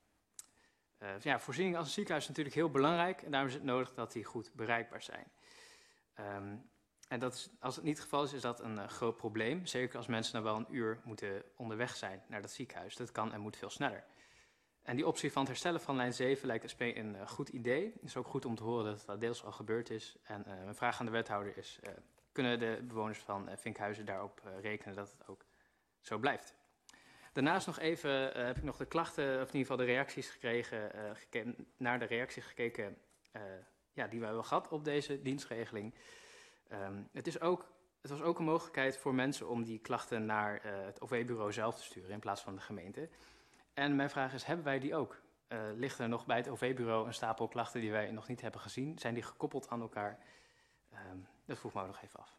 uh, ja, voorzieningen als een ziekenhuis is natuurlijk heel belangrijk. En daarom is het nodig dat die goed bereikbaar zijn. Um, en dat is, als het niet het geval is, is dat een uh, groot probleem. Zeker als mensen nou wel een uur moeten onderweg zijn naar dat ziekenhuis. Dat kan en moet veel sneller. En die optie van het herstellen van lijn zeven lijkt S P een uh, goed idee. Het is ook goed om te horen dat dat deels al gebeurd is. En uh, mijn vraag aan de wethouder is, uh, kunnen de bewoners van uh, Vinkhuizen daarop uh, rekenen dat het ook zo blijft? Daarnaast nog even uh, heb ik nog de klachten, of in ieder geval de reacties gekregen, uh, geke naar de reacties gekeken uh, ja, die we hebben gehad op deze dienstregeling. Um, het, is ook, het was ook een mogelijkheid voor mensen om die klachten naar uh, het O V-bureau zelf te sturen in plaats van de gemeente. En mijn vraag is, hebben wij die ook? Uh, ligt er nog bij het O V-bureau een stapel klachten die wij nog niet hebben gezien? Zijn die gekoppeld aan elkaar? Um, dat vroeg me ook nog even af.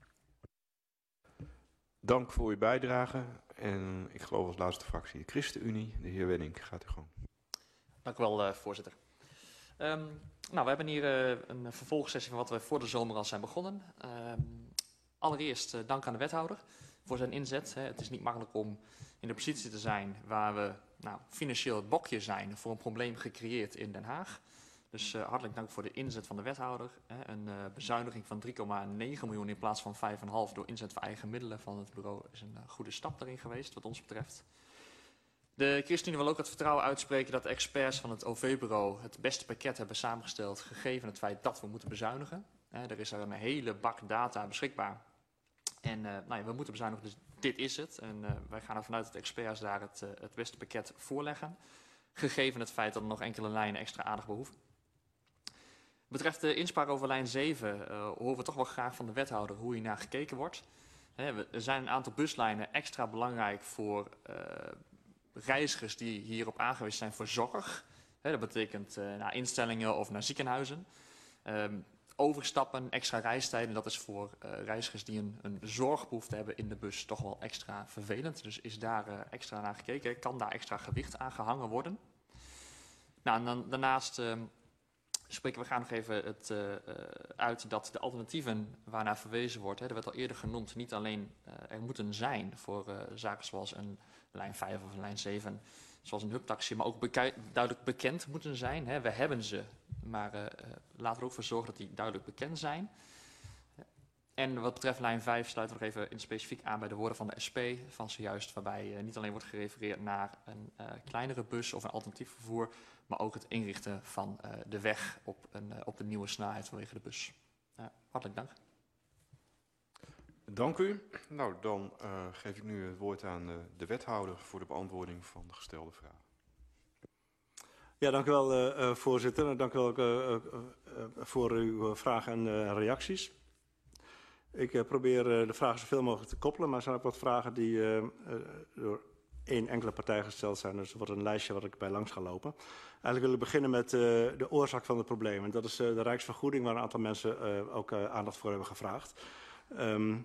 Dank voor uw bijdrage. En ik geloof als laatste fractie de ChristenUnie. De heer Wenning, gaat u gewoon. Dank u wel, uh, voorzitter. Um, nou, we hebben hier uh, een vervolgsessie van wat we voor de zomer al zijn begonnen. Um, allereerst uh, dank aan de wethouder voor zijn inzet. Hè. Het is niet makkelijk om in de positie te zijn waar we nou, financieel het bokje zijn voor een probleem gecreëerd in Den Haag. Dus uh, hartelijk dank voor de inzet van de wethouder. Hè. Een uh, bezuiniging van drie komma negen miljoen in plaats van vijf komma vijf door inzet van eigen middelen van het bureau is een uh, goede stap daarin geweest wat ons betreft. De ChristenUnie wil ook het vertrouwen uitspreken dat de experts van het O V-bureau het beste pakket hebben samengesteld, gegeven het feit dat we moeten bezuinigen. Hè, er is er een hele bak data beschikbaar. En uh, nou ja, we moeten bezuinigen, dus dit is het. En uh, wij gaan ervan uit dat de experts daar het, uh, het beste pakket voorleggen. Gegeven het feit dat er nog enkele lijnen extra aandacht behoeven. Betreft de inspraak over lijn zeven uh, horen we toch wel graag van de wethouder hoe hier naar gekeken wordt. He, we, er zijn een aantal buslijnen extra belangrijk voor uh, reizigers die hierop aangewezen zijn voor zorg. He, dat betekent uh, naar instellingen of naar ziekenhuizen. Um, overstappen, extra reistijden, dat is voor uh, reizigers die een, een zorgbehoefte hebben in de bus toch wel extra vervelend. Dus is daar uh, extra naar gekeken, kan daar extra gewicht aan gehangen worden. Nou, en dan, daarnaast uh, spreken we graag nog even het, uh, uh, uit dat de alternatieven waarnaar verwezen wordt, hè, dat werd al eerder genoemd, niet alleen uh, er moeten zijn voor uh, zaken zoals een lijn vijf of een lijn zeven, zoals een hubtaxi, maar ook beke duidelijk bekend moeten zijn. Hè. We hebben ze, maar uh, laten we er ook voor zorgen dat die duidelijk bekend zijn. en wat betreft lijn vijf sluiten we nog even in specifiek aan bij de woorden van de S P van zojuist, waarbij uh, niet alleen wordt gerefereerd naar een uh, kleinere bus of een alternatief vervoer, maar ook het inrichten van uh, de weg op, een, uh, op de nieuwe snelheid vanwege de bus. Uh, hartelijk dank. Dank u. Nou, dan uh, geef ik nu het woord aan uh, de wethouder voor de beantwoording van de gestelde vragen. Ja, dank u wel, uh, uh, voorzitter. En dank u wel ook, uh, uh, uh, voor uw vragen en uh, reacties. Ik uh, probeer uh, de vragen zoveel mogelijk te koppelen, maar er zijn ook wat vragen die uh, uh, door één enkele partij gesteld zijn. Dus er wordt een lijstje wat ik bij langs ga lopen. Eigenlijk wil ik beginnen met uh, de oorzaak van het probleem. En dat is uh, de Rijksvergoeding, waar een aantal mensen uh, ook uh, aandacht voor hebben gevraagd. Um,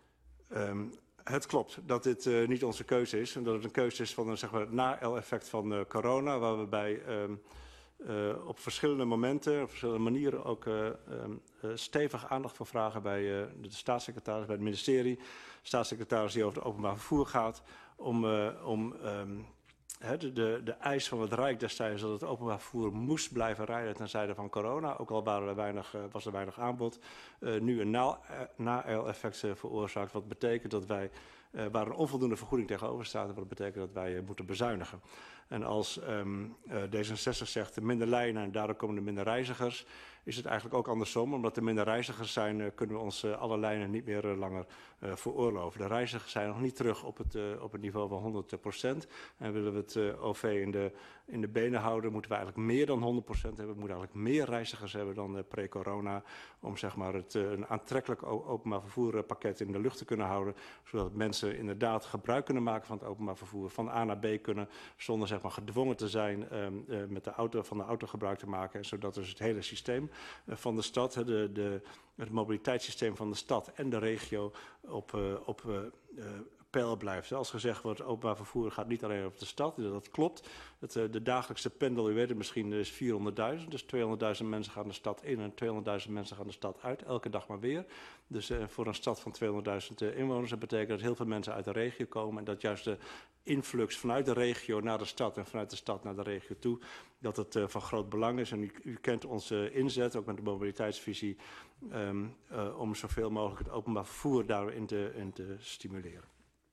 um, Het klopt dat dit uh, niet onze keuze is. En dat het een keuze is van een, zeg maar, het na-effect van uh, corona. Waar we bij um, uh, op verschillende momenten, op verschillende manieren ook uh, um, uh, stevig aandacht voor vragen bij uh, de staatssecretaris, bij het ministerie. Staatssecretaris die over het openbaar vervoer gaat. Om, uh, om um, he, de, de, de eis van het Rijk destijds dat het openbaar vervoer moest blijven rijden ten zijde van corona. Ook al waren er weinig, uh, was er weinig aanbod. Uh, nu een na-effect uh, veroorzaakt. Wat betekent dat wij, uh, waar een onvoldoende vergoeding tegenover staat. Wat betekent dat wij uh, moeten bezuinigen. En als um, uh, D zesenzestig zegt minder lijnen en daardoor komen er minder reizigers. Is het eigenlijk ook andersom. Omdat er minder reizigers zijn, uh, kunnen we ons uh, alle lijnen niet meer uh, langer uh, veroorloven. De reizigers zijn nog niet terug op het, uh, op het niveau van honderd procent. En willen we het uh, O V in de, in de benen houden, moeten we eigenlijk meer dan honderd procent hebben. We moeten eigenlijk meer reizigers hebben dan uh, pre-corona. Om zeg maar, het, uh, een aantrekkelijk openbaar vervoerpakket in de lucht te kunnen houden. Zodat mensen inderdaad gebruik kunnen maken van het openbaar vervoer. Van A naar B kunnen, zonder zeg maar, gedwongen te zijn um, uh, met de auto, van de auto gebruik te maken. En zodat dus het hele systeem uh, van de stad, de, de, het mobiliteitssysteem van de stad en de regio op, uh, op uh, uh, peil blijft. Als gezegd wordt, openbaar vervoer gaat niet alleen over de stad. Dat klopt. Het, uh, de dagelijkse pendel, u weet het misschien, is vierhonderdduizend. Dus tweehonderdduizend mensen gaan de stad in en tweehonderdduizend mensen gaan de stad uit. Elke dag maar weer. Dus uh, voor een stad van tweehonderdduizend uh, inwoners, dat betekent dat heel veel mensen uit de regio komen. En dat juist de influx vanuit de regio naar de stad en vanuit de stad naar de regio toe, dat het uh, van groot belang is. En u, u kent onze inzet, ook met de mobiliteitsvisie, um, uh, om zoveel mogelijk het openbaar vervoer daarin te, in te stimuleren.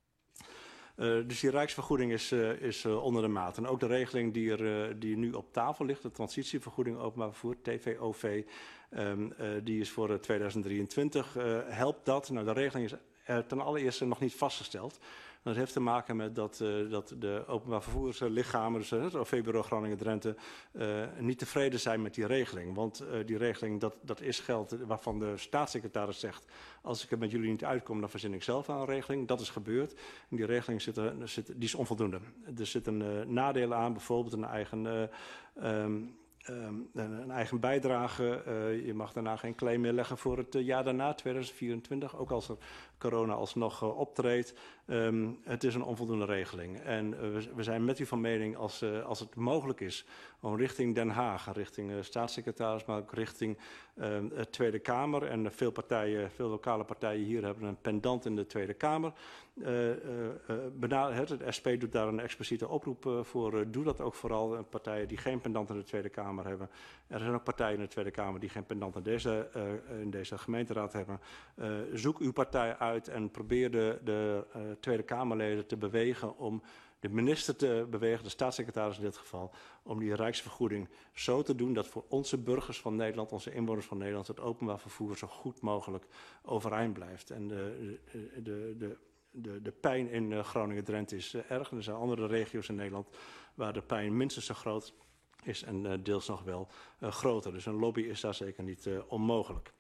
Uh, dus die rijksvergoeding is, uh, is uh, onder de maat. En ook de regeling die, er, uh, die nu op tafel ligt, de transitievergoeding openbaar vervoer, T V O V, um, uh, die is voor uh, tweeduizend drieëntwintig. Uh, helpt dat? Nou, de regeling is uh, ten allereerste nog niet vastgesteld. Dat heeft te maken met dat, uh, dat de openbaar vervoerslichamen, dus uh, het O V-bureau Groningen-Drenthe, uh, niet tevreden zijn met die regeling. Want uh, die regeling, dat, dat is geld waarvan de staatssecretaris zegt, als ik er met jullie niet uitkom, dan verzin ik zelf aan een regeling. Dat is gebeurd. En die regeling zit er, zit, die is onvoldoende. Er zitten uh, nadelen aan, bijvoorbeeld een eigen... Uh, um, Um, een eigen bijdrage. Uh, je mag daarna geen claim meer leggen voor het uh, jaar daarna, tweeduizend vierentwintig. Ook als er corona alsnog uh, optreedt. Um, het is een onvoldoende regeling. En uh, we, we zijn met u van mening als, uh, als het mogelijk is om richting Den Haag, richting uh, staatssecretaris, maar ook richting uh, de Tweede Kamer. En veel partijen, veel lokale partijen hier hebben een pendant in de Tweede Kamer. Uh, uh, uh, het, het S P doet daar een expliciete oproep uh, voor. Uh, doe dat ook vooral. Uh, partijen die geen pendant in de Tweede Kamer hebben. Er zijn ook partijen in de Tweede Kamer die geen pendant in deze, uh, in deze gemeenteraad hebben. Uh, zoek uw partij uit en probeer de, de uh, Tweede Kamerleden te bewegen om de minister te bewegen, de staatssecretaris in dit geval, om die rijksvergoeding zo te doen dat voor onze burgers van Nederland, onze inwoners van Nederland, het openbaar vervoer zo goed mogelijk overeind blijft. En de, de, de, de De, de pijn in uh, Groningen-Drenthe is uh, erg. Er zijn andere regio's in Nederland waar de pijn minstens zo groot is en uh, deels nog wel uh, groter. Dus een lobby is daar zeker niet uh, onmogelijk.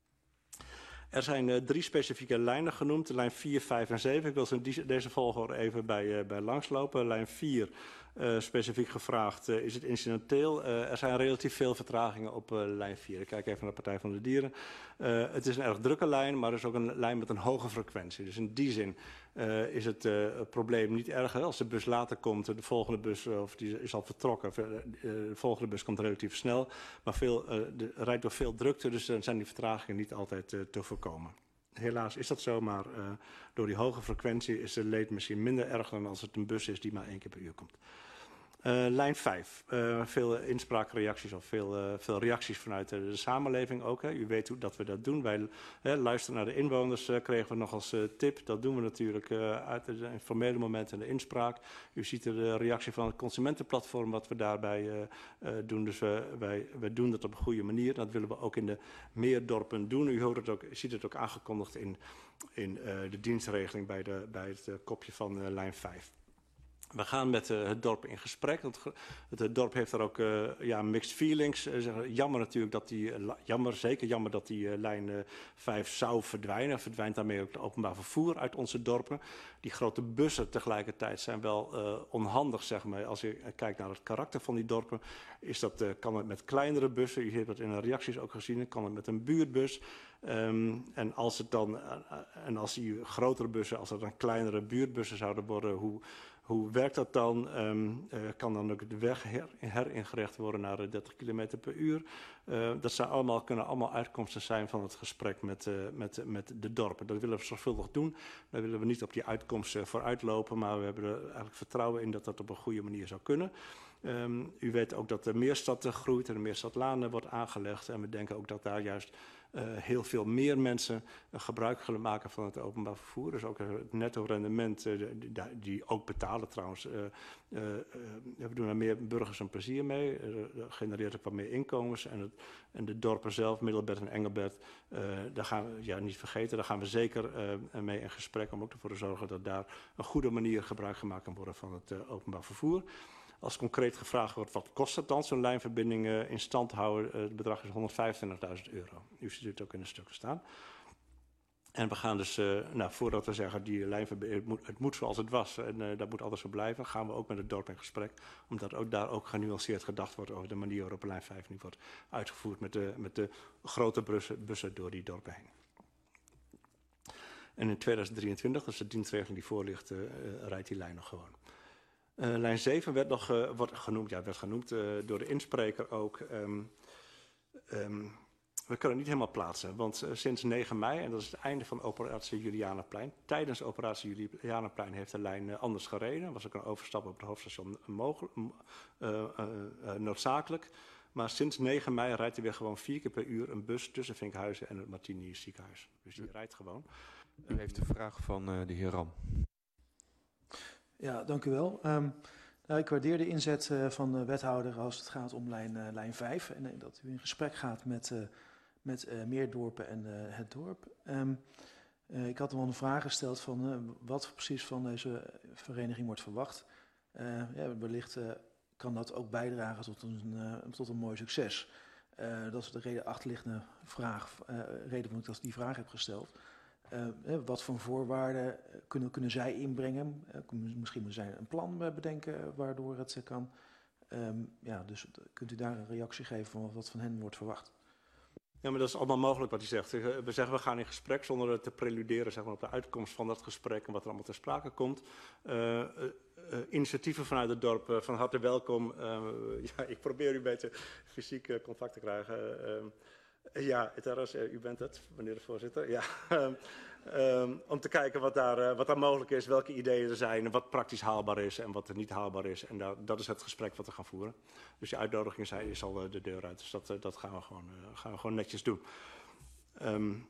Er zijn uh, drie specifieke lijnen genoemd, lijn vier, vijf en zeven. Ik wil ze in die, deze volgorde even bij, uh, bij langslopen. Lijn vier, uh, specifiek gevraagd, uh, is het incidenteel? Uh, er zijn relatief veel vertragingen op uh, lijn vier. Ik kijk even naar de Partij van de Dieren. Uh, het is een erg drukke lijn, maar er is ook een lijn met een hoge frequentie. Dus in die zin uh, is het uh, probleem niet erg. Als de bus later komt, de volgende bus, uh, of die is al vertrokken, uh, de volgende bus komt relatief snel. Maar veel, uh, de, rijdt door veel drukte, dus dan zijn die vertragingen niet altijd uh, te voorkomen. Helaas is dat zo, maar uh, door die hoge frequentie is de leed misschien minder erg dan als het een bus is die maar één keer per uur komt. Uh, lijn vijf. Uh, veel inspraakreacties of veel, uh, veel reacties vanuit de, de samenleving ook. Hè. U weet hoe dat we dat doen. Wij hè, luisteren naar de inwoners, uh, kregen we nog als uh, tip. Dat doen we natuurlijk uh, uit de informele momenten en de inspraak. U ziet de reactie van het consumentenplatform wat we daarbij uh, uh, doen. Dus uh, wij, wij doen dat op een goede manier. Dat willen we ook in de meer dorpen doen. U hoort het ook, ziet het ook aangekondigd in, in uh, de dienstregeling bij, de, bij het uh, kopje van uh, lijn vijf. We gaan met uh, het dorp in gesprek. Het, het, het dorp heeft er ook uh, ja, mixed feelings. Uh, jammer natuurlijk dat die, uh, jammer, zeker jammer dat die uh, lijn uh, vijf zou verdwijnen. Verdwijnt daarmee ook het openbaar vervoer uit onze dorpen. Die grote bussen tegelijkertijd zijn wel uh, onhandig, zeg maar. Als je uh, kijkt naar het karakter van die dorpen, is dat, uh, kan het met kleinere bussen. U heeft dat in de reacties ook gezien. Kan het met een buurtbus. Um, en als het dan, uh, en als die grotere bussen, als er dan kleinere buurtbussen zouden worden, hoe Hoe werkt dat dan? Um, uh, kan dan ook de weg her, heringericht worden naar uh, dertig kilometer per uur? Uh, dat zijn allemaal, kunnen allemaal uitkomsten zijn van het gesprek met, uh, met, met de dorpen. Dat willen we zorgvuldig doen. Daar willen we niet op die uitkomsten vooruitlopen, maar we hebben er eigenlijk vertrouwen in dat dat op een goede manier zou kunnen. Um, u weet ook dat de Meerstad groeit en de Meerstadlaan wordt aangelegd. En we denken ook dat daar juist uh, heel veel meer mensen uh, gebruik gaan maken van het openbaar vervoer. Dus ook het netto rendement, uh, die, die ook betalen trouwens. Uh, uh, uh, we doen er meer burgers een plezier mee. Uh, dat genereert ook wat meer inkomens. En, het, en de dorpen zelf, Middelbert en Engelbert, uh, daar gaan we ja, niet vergeten. Daar gaan we zeker uh, mee in gesprek om ook ervoor te zorgen dat daar een goede manier gebruik gemaakt kan worden van het uh, openbaar vervoer. Als concreet gevraagd wordt, wat kost het dan, zo'n lijnverbinding uh, in stand houden? Uh, het bedrag is honderdvijfentwintigduizend euro. U ziet het ook in de stukken staan. En we gaan dus, uh, nou, voordat we zeggen, die lijnverbinding, het moet, het moet zoals het was en uh, dat moet alles zo blijven, gaan we ook met het dorp in gesprek. Omdat ook daar ook genuanceerd gedacht wordt over de manier waarop lijn vijf nu wordt uitgevoerd met de, met de grote bussen, bussen door die dorpen heen. En in tweeduizend drieëntwintig, dus de dienstregeling die voor ligt, uh, uh, rijdt die lijn nog gewoon. Uh, lijn zeven werd nog uh, wordt genoemd, ja, werd genoemd uh, door de inspreker ook. Um, um, we kunnen het niet helemaal plaatsen, want uh, sinds negen mei, en dat is het einde van operatie Julianaplein. Tijdens operatie Julianaplein heeft de lijn uh, anders gereden. Was ook een overstap op het hoofdstation mogelijk, uh, uh, uh, noodzakelijk. Maar sinds negen mei rijdt er weer gewoon vier keer per uur een bus tussen Vinkhuizen en het Martini ziekenhuis. Dus die rijdt gewoon. U heeft de vraag van uh, de heer Ram. Ja, dank u wel. Um, nou, ik waardeer de inzet uh, van de wethouder als het gaat om lijn, uh, lijn vijf. En uh, dat u in gesprek gaat met, uh, met uh, Meerdorpen en uh, het dorp. Um, uh, ik had hem al een vraag gesteld van uh, wat precies van deze vereniging wordt verwacht. Uh, ja, wellicht uh, kan dat ook bijdragen tot een, uh, tot een mooi succes. Uh, dat is de reden achterliggende vraag, uh, reden waarom ik dat die vraag heb gesteld. Uh, wat voor voorwaarden kunnen, kunnen zij inbrengen? Uh, misschien moeten zij een plan bedenken waardoor het kan. Um, ja, dus kunt u daar een reactie geven van wat van hen wordt verwacht? Ja, maar dat is allemaal mogelijk wat u zegt. We zeggen we gaan in gesprek zonder te preluderen, zeg maar, op de uitkomst van dat gesprek en wat er allemaal ter sprake komt. Uh, uh, uh, initiatieven vanuit het dorp, uh, van harte welkom. Uh, ja, ik probeer u een beetje fysiek uh, contact te krijgen. Uh, Ja, Eteras, u bent het, meneer de voorzitter. Ja, um, um, om te kijken wat daar, uh, wat daar mogelijk is, welke ideeën er zijn, wat praktisch haalbaar is en wat er niet haalbaar is. En daar, dat is het gesprek wat we gaan voeren. Dus die uitnodiging is, is al uh, de deur uit, dus dat, uh, dat gaan, we gewoon, uh, gaan we gewoon netjes doen. Um,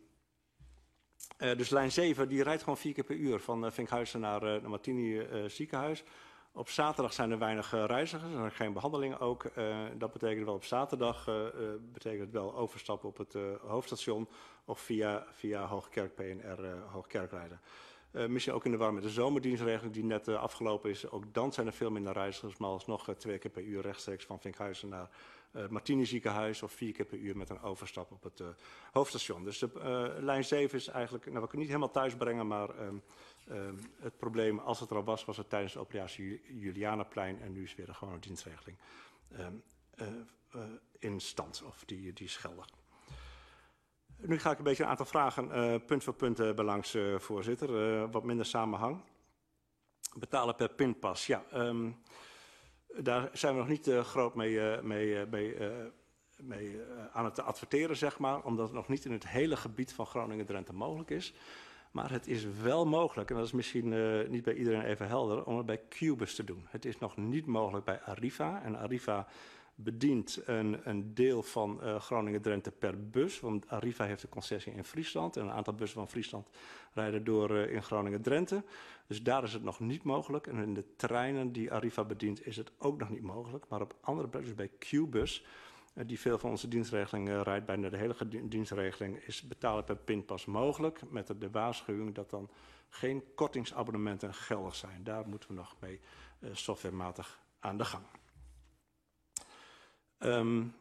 uh, dus lijn zeven, die rijdt gewoon vier keer per uur van uh, Vinkhuizen naar, uh, naar Martini uh, ziekenhuis. Op zaterdag zijn er weinig uh, reizigers, er zijn geen behandelingen ook. Uh, dat betekent wel op zaterdag, uh, uh, betekent het wel overstappen op het uh, hoofdstation of via, via Hoogkerk P N R uh, Hoogkerk rijden. Uh, misschien ook in de war met de zomerdienstregeling die net uh, afgelopen is. Ook dan zijn er veel minder reizigers, maar alsnog uh, twee keer per uur rechtstreeks van Vinkhuizen naar uh, het Martini ziekenhuis of vier keer per uur met een overstap op het uh, hoofdstation. Dus de uh, lijn zeven is eigenlijk, nou we kunnen niet helemaal thuis brengen, maar um, um, het probleem als het er al was, was het tijdens de operatie Julianaplein en nu is weer een gewone dienstregeling um, uh, uh, in stand of die, die is geldig. Nu ga ik een beetje een aantal vragen uh, punt voor punt uh, belangs, uh, voorzitter. Uh, wat minder samenhang. Betalen per pinpas. Ja, um, daar zijn we nog niet uh, groot mee, uh, mee, uh, mee, uh, mee uh, aan het adverteren, zeg maar. Omdat het nog niet in het hele gebied van Groningen-Drenthe mogelijk is. Maar het is wel mogelijk, en dat is misschien uh, niet bij iedereen even helder, om het bij Qbus te doen. Het is nog niet mogelijk bij Arriva. En Arriva bedient een, een deel van uh, Groningen-Drenthe per bus. Want Arriva heeft een concessie in Friesland. En een aantal bussen van Friesland rijden door uh, in Groningen-Drenthe. Dus daar is het nog niet mogelijk. En in de treinen die Arriva bedient is het ook nog niet mogelijk. Maar op andere plekken, dus bij Qbus, uh, die veel van onze dienstregeling uh, rijdt, bijna de hele dienstregeling, is betalen per pinpas mogelijk. Met de, de waarschuwing dat dan geen kortingsabonnementen geldig zijn. Daar moeten we nog mee uh, softwarematig aan de gang. Um,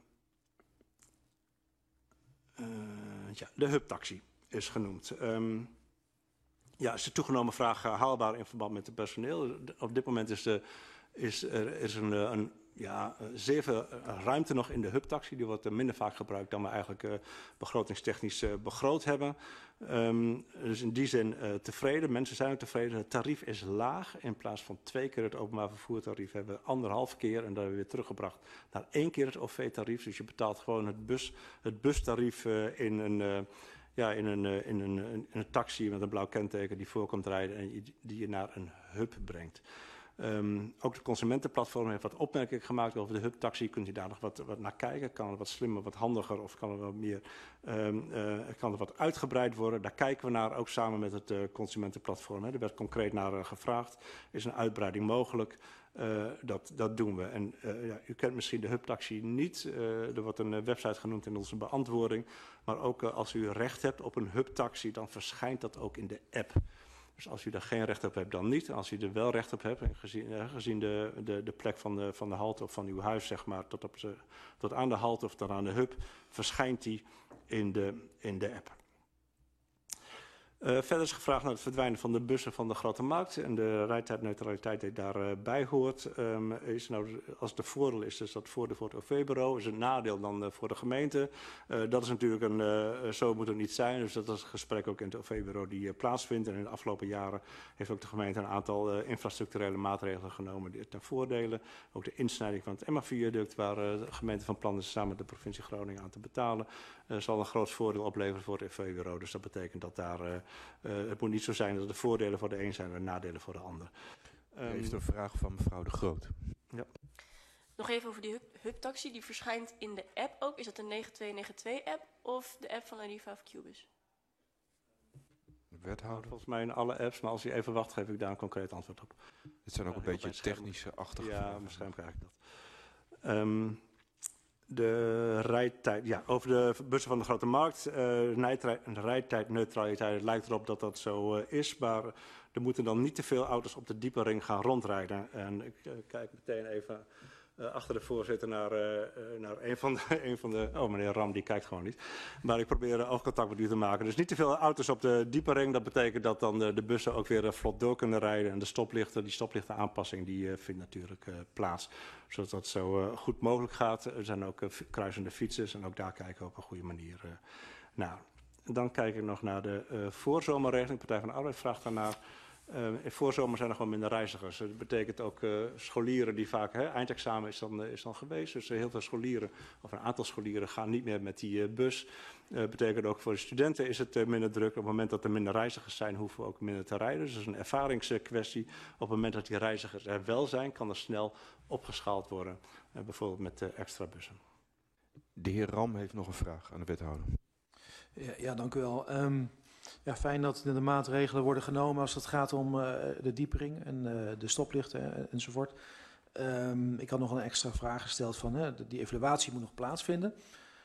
uh, ja, de hubtaxi is genoemd. Um, ja, is de toegenomen vraag uh, haalbaar in verband met het personeel? Op dit moment is, de, is er is een, een ja, zeer veel ruimte nog in de hubtaxi. Die wordt uh, minder vaak gebruikt dan we eigenlijk uh, begrotingstechnisch uh, begroot hebben. Um, dus in die zin uh, tevreden. Mensen zijn ook tevreden. Het tarief is laag. In plaats van twee keer het openbaar vervoertarief hebben we anderhalf keer. En dat hebben we weer teruggebracht naar één keer het O V-tarief. Dus je betaalt gewoon het, bus, het bustarief uh, in, een, uh, ja, in, een, uh, in, een, in een taxi met een blauw kenteken die voorkomt rijden en die je naar een hub brengt. Um, ook de consumentenplatform heeft wat opmerkingen gemaakt over de hubtaxi. Kunt u daar nog wat, wat naar kijken? Kan het wat slimmer, wat handiger of kan er wat meer, um, uh, kan er wat uitgebreid worden? Daar kijken we naar, ook samen met het uh, consumentenplatform. Hè. Er werd concreet naar uh, gevraagd. Is een uitbreiding mogelijk? Uh, dat, dat doen we. En uh, ja, u kent misschien de hubtaxi niet. Uh, er wordt een uh, website genoemd in onze beantwoording. Maar ook uh, als u recht hebt op een hubtaxi, dan verschijnt dat ook in de app. Dus als u daar geen recht op hebt, dan niet. En als u er wel recht op hebt, gezien, uh, gezien de, de, de plek van de, van de halte of van uw huis, zeg maar, tot, op ze, tot aan de halte of tot aan de hub, verschijnt die in de, in de app. Uh, verder is gevraagd naar het verdwijnen van de bussen van de Grote Markt en de rijtijdneutraliteit die daarbij uh, hoort. Um, is nou, als het de voordeel is, dus dat voordeel voor het O V-bureau, is het nadeel dan uh, voor de gemeente. Uh, dat is natuurlijk een, uh, zo moet het niet zijn. Dus dat is een gesprek ook in het O V-bureau die uh, plaatsvindt. En in de afgelopen jaren heeft ook de gemeente een aantal uh, infrastructurele maatregelen genomen die ten voordele. Ook de insnijding van het Emma-viaduct, waar uh, de gemeente van plan is samen met de provincie Groningen aan te betalen, uh, zal een groot voordeel opleveren voor het O V-bureau. Dus dat betekent dat daar Uh, Uh, het moet niet zo zijn dat de voordelen voor de een zijn en de nadelen voor de ander. Um, Heeft een vraag van mevrouw De Groot. Ja. Nog even over die hub, hubtaxi. Die verschijnt in de app ook. Is dat de negen twee negen twee app of de app van Arriva of Qbus? Wethouder. Volgens mij in alle apps, maar als u even wacht, geef ik daar een concreet antwoord op. Dit zijn ook een beetje technische-achtige ja, vragen. Ja, waarschijnlijk krijg ik dat. Um, De rijtijd, ja, over de bussen van de Grote Markt. Uh, rijtijdneutraliteit, het lijkt erop dat dat zo uh, is, maar er moeten dan niet te veel auto's op de diepe ring gaan rondrijden. En ik uh, kijk meteen even uh, achter de voorzitter naar, uh, uh, naar een, van de, een van de... Oh, meneer Ram, die kijkt gewoon niet. Maar ik probeer uh, oogcontact met u te maken. Dus niet te veel auto's op de diepe ring. Dat betekent dat dan uh, de bussen ook weer uh, vlot door kunnen rijden. En de stoplichten, die stoplichtaanpassing, die uh, vindt natuurlijk uh, plaats. Zodat dat zo uh, goed mogelijk gaat. Er zijn ook uh, kruisende fietsers en ook daar kijken we op een goede manier uh, naar. En dan kijk ik nog naar de uh, voorzomerregeling. Partij van de Arbeid vraagt daarnaar. Uh, in voorzomer zijn er gewoon minder reizigers. Dat betekent ook uh, scholieren die vaak, hè, eindexamen is dan, uh, is dan geweest. Dus uh, heel veel scholieren, of een aantal scholieren, gaan niet meer met die uh, bus. Dat uh, betekent ook voor de studenten is het uh, minder druk. Op het moment dat er minder reizigers zijn, hoeven we ook minder te rijden. Dus dat is een ervaringskwestie. Op het moment dat die reizigers er wel zijn, kan er snel opgeschaald worden. Uh, bijvoorbeeld met uh, extra bussen. De heer Ram heeft nog een vraag aan de wethouder. Ja, ja dank u wel. Um, ja, fijn dat de maatregelen worden genomen als het gaat om uh, de diepering en uh, de stoplichten uh, enzovoort. Um, ik had nog een extra vraag gesteld van, uh, die evaluatie moet nog plaatsvinden.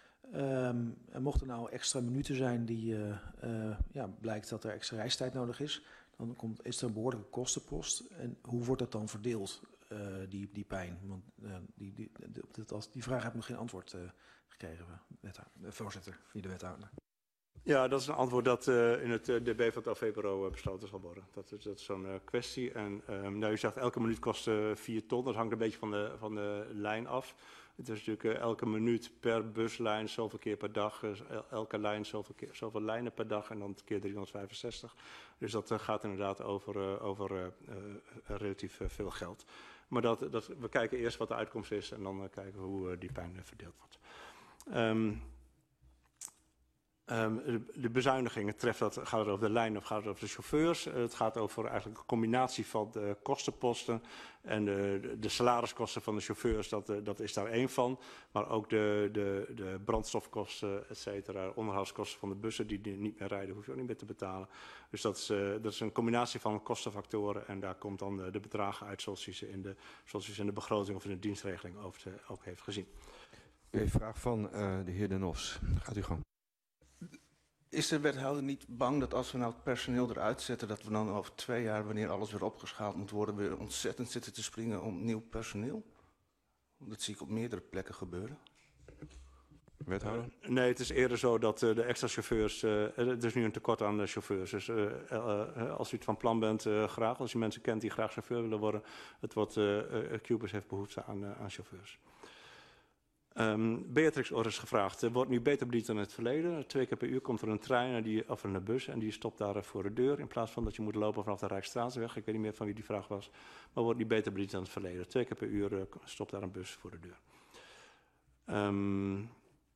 Um, en mocht er nou extra minuten zijn die uh, uh, ja, blijkt dat er extra reistijd nodig is, dan komt, is er een behoorlijke kostenpost. En hoe wordt dat dan verdeeld, uh, die, die pijn? Want uh, die, die, die, die, die vraag heb ik nog geen antwoord uh, gekregen, uh, voorzitter, via de wethouder. Ja, dat is een antwoord dat uh, in het uh, D B van het O V-bureau uh, besloten zal worden. Dat is, dat is zo'n uh, kwestie. En um, nou, u zegt elke minuut kost uh, vier ton. Dat hangt een beetje van de, van de lijn af. Het is natuurlijk uh, elke minuut per buslijn zoveel keer per dag. Uh, elke lijn zoveel, keer, zoveel lijnen per dag en dan keer driehonderdvijfenzestig. Dus dat uh, gaat inderdaad over, uh, over uh, uh, relatief uh, veel geld. Maar dat, dat, we kijken eerst wat de uitkomst is en dan uh, kijken we hoe uh, die pijn uh, verdeeld wordt. Um, Um, de, de bezuinigingen treft dat, gaat het over de lijn of gaat het over de chauffeurs? Uh, het gaat over eigenlijk een combinatie van de kostenposten en de, de, de salariskosten van de chauffeurs, dat, uh, dat is daar één van. Maar ook de, de, de brandstofkosten, et cetera, onderhoudskosten van de bussen die niet meer rijden, hoef je ook niet meer te betalen. Dus dat is, uh, dat is een combinatie van kostenfactoren en daar komt dan uh, de bedragen uit zoals u ze in de, zoals u ze in de begroting of in de dienstregeling ook, uh, ook heeft gezien. Een vraag van uh, de heer Den Os. Gaat u gang. Is de wethouder niet bang dat als we nou het personeel eruit zetten, dat we dan over twee jaar, wanneer alles weer opgeschaald moet worden, weer ontzettend zitten te springen om nieuw personeel? Dat zie ik op meerdere plekken gebeuren. Wethouder? Uh, nee, het is eerder zo dat uh, de extra chauffeurs, uh, er is nu een tekort aan de chauffeurs. Dus uh, uh, als u het van plan bent, uh, graag, als u mensen kent die graag chauffeur willen worden, het wordt, uh, uh, Cubus heeft behoefte aan, uh, aan chauffeurs. Um, Beatrix Orr is gevraagd, er wordt nu beter bediend dan in het verleden. Twee keer per uur komt er een trein die, of een bus en die stopt daar voor de deur. In plaats van dat je moet lopen vanaf de Rijksstraatweg. Ik weet niet meer van wie die vraag was. Maar wordt nu beter bediend dan in het verleden. Twee keer per uur uh, stopt daar een bus voor de deur. Um,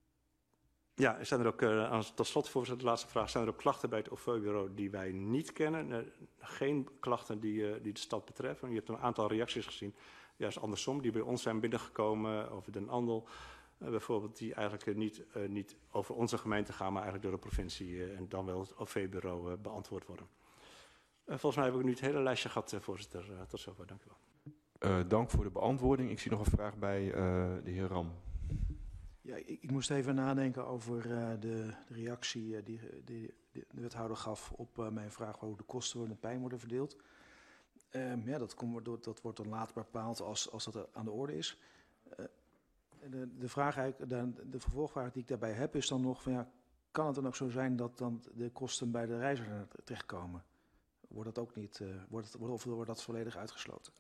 ja, zijn er ook, uh, tot slot voor de laatste vraag, zijn er ook klachten bij het O V E-bureau die wij niet kennen? Uh, geen klachten die, uh, die de stad betreffen. Je hebt een aantal reacties gezien. Juist andersom, die bij ons zijn binnengekomen over Den Andel. Uh, bijvoorbeeld die eigenlijk uh, niet, uh, niet over onze gemeente gaan, maar eigenlijk door de provincie uh, en dan wel het O V E-bureau uh, beantwoord worden. Uh, volgens mij heb ik nu het hele lijstje gehad, uh, voorzitter. Uh, tot zover, dank u wel. Uh, dank voor de beantwoording. Ik zie nog een vraag bij uh, de heer Ram. Ja, ik, ik moest even nadenken over uh, de, de reactie uh, die, die, die de wethouder gaf op uh, mijn vraag hoe de kosten worden en pijn worden verdeeld. Um, ja, dat, komt door, dat wordt dan later bepaald als, als dat aan de orde is. Uh, de, de, vraag eigenlijk, de, de vervolgvraag die ik daarbij heb is dan nog van ja, kan het dan ook zo zijn dat dan de kosten bij de reiziger terechtkomen? Wordt dat ook niet, uh, wordt, het, of wordt dat volledig uitgesloten?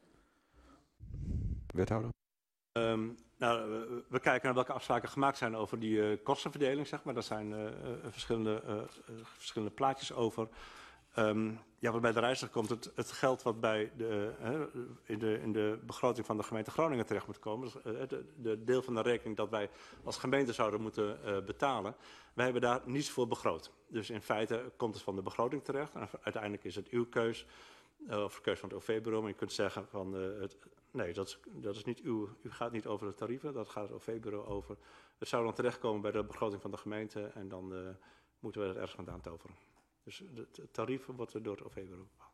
Wethouder? Um, nou, we, we kijken naar welke afspraken gemaakt zijn over die uh, kostenverdeling, zeg maar. Daar zijn uh, uh, verschillende, uh, uh, verschillende plaatjes over. Um, ja, wat bij de reiziger komt, het, het geld wat bij de, uh, in, de, in de begroting van de gemeente Groningen terecht moet komen, dus, uh, de, de deel van de rekening dat wij als gemeente zouden moeten uh, betalen, wij hebben daar niets voor begroot. Dus in feite komt het van de begroting terecht en uiteindelijk is het uw keus, uh, of de keus van het O V E-bureau, maar je kunt zeggen van, uh, het, nee, dat is, dat is niet uw, u gaat niet over de tarieven, dat gaat het O V E-bureau over. Het zou dan terechtkomen bij de begroting van de gemeente en dan uh, moeten we het ergens vandaan toveren. Dus het tarief wordt door het O V E-bureau bepaald.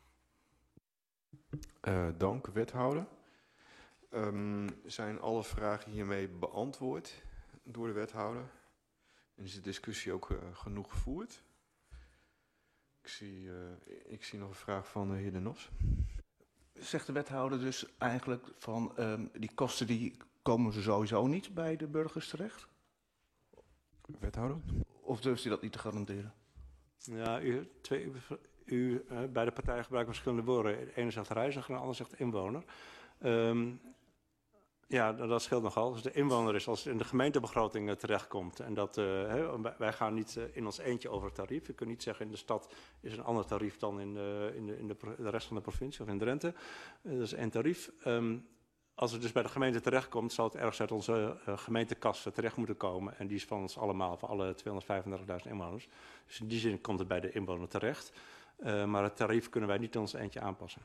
Uh, dank, wethouder. Um, zijn alle vragen hiermee beantwoord door de wethouder? En is de discussie ook uh, genoeg gevoerd? Ik zie, uh, ik zie nog een vraag van de heer Den Os. Zegt de wethouder dus eigenlijk van um, die kosten die komen ze sowieso niet bij de burgers terecht? Wethouder? Of durft u dat niet te garanderen? Ja, u, twee, u uh, bij de partij gebruikt verschillende woorden. De ene zegt reiziger en de ander zegt inwoner. Um, ja, dat scheelt nogal. Dus de inwoner is als het in de gemeentebegroting uh, terechtkomt. En dat, uh, he, wij gaan niet uh, in ons eentje over het tarief. Je kunt niet zeggen in de stad is een ander tarief dan in, uh, in, de, in de, de rest van de provincie of in Drenthe. Uh, dat is één tarief. Um, Als het dus bij de gemeente terechtkomt, zal het ergens uit onze uh, gemeentekas terecht moeten komen. En die is van ons allemaal, van alle tweehonderdvijfendertigduizend inwoners. Dus in die zin komt het bij de inwoner terecht. Uh, maar het tarief kunnen wij niet in ons eentje aanpassen.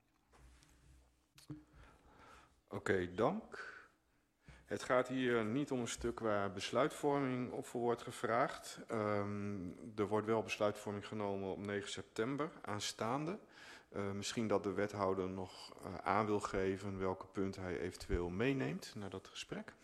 Oké, okay, dank. Het gaat hier niet om een stuk waar besluitvorming op voor wordt gevraagd. Um, er wordt wel besluitvorming genomen op negen september aanstaande. Uh, misschien dat de wethouder nog uh, aan wil geven welke punten hij eventueel meeneemt naar dat gesprek.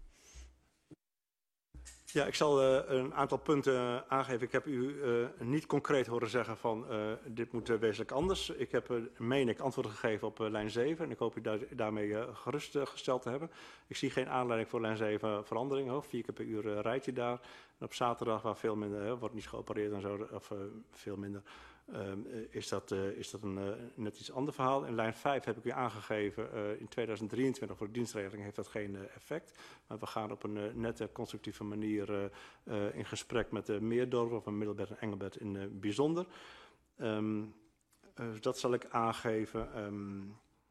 Ja, ik zal uh, een aantal punten aangeven. Ik heb u uh, niet concreet horen zeggen van uh, dit moet uh, wezenlijk anders. Ik heb, uh, meen ik, antwoord gegeven op uh, lijn zeven en ik hoop u daar, daarmee uh, gerustgesteld te hebben. Ik zie geen aanleiding voor lijn zeven verandering. Hoor. Vier keer per uur uh, rijdt hij daar. En op zaterdag, waar veel minder, uh, wordt niet geopereerd en zo, of uh, veel minder, Um, is dat, uh, is dat een uh, net iets ander verhaal. In lijn vijf heb ik u aangegeven, uh, in tweeduizend drieëntwintig voor de dienstregeling heeft dat geen uh, effect. Maar we gaan op een uh, nette, constructieve manier uh, uh, in gesprek met de Meerdorp of een Middelbert en Engelbert in uh, bijzonder. Um, uh, dat zal ik aangeven. Um,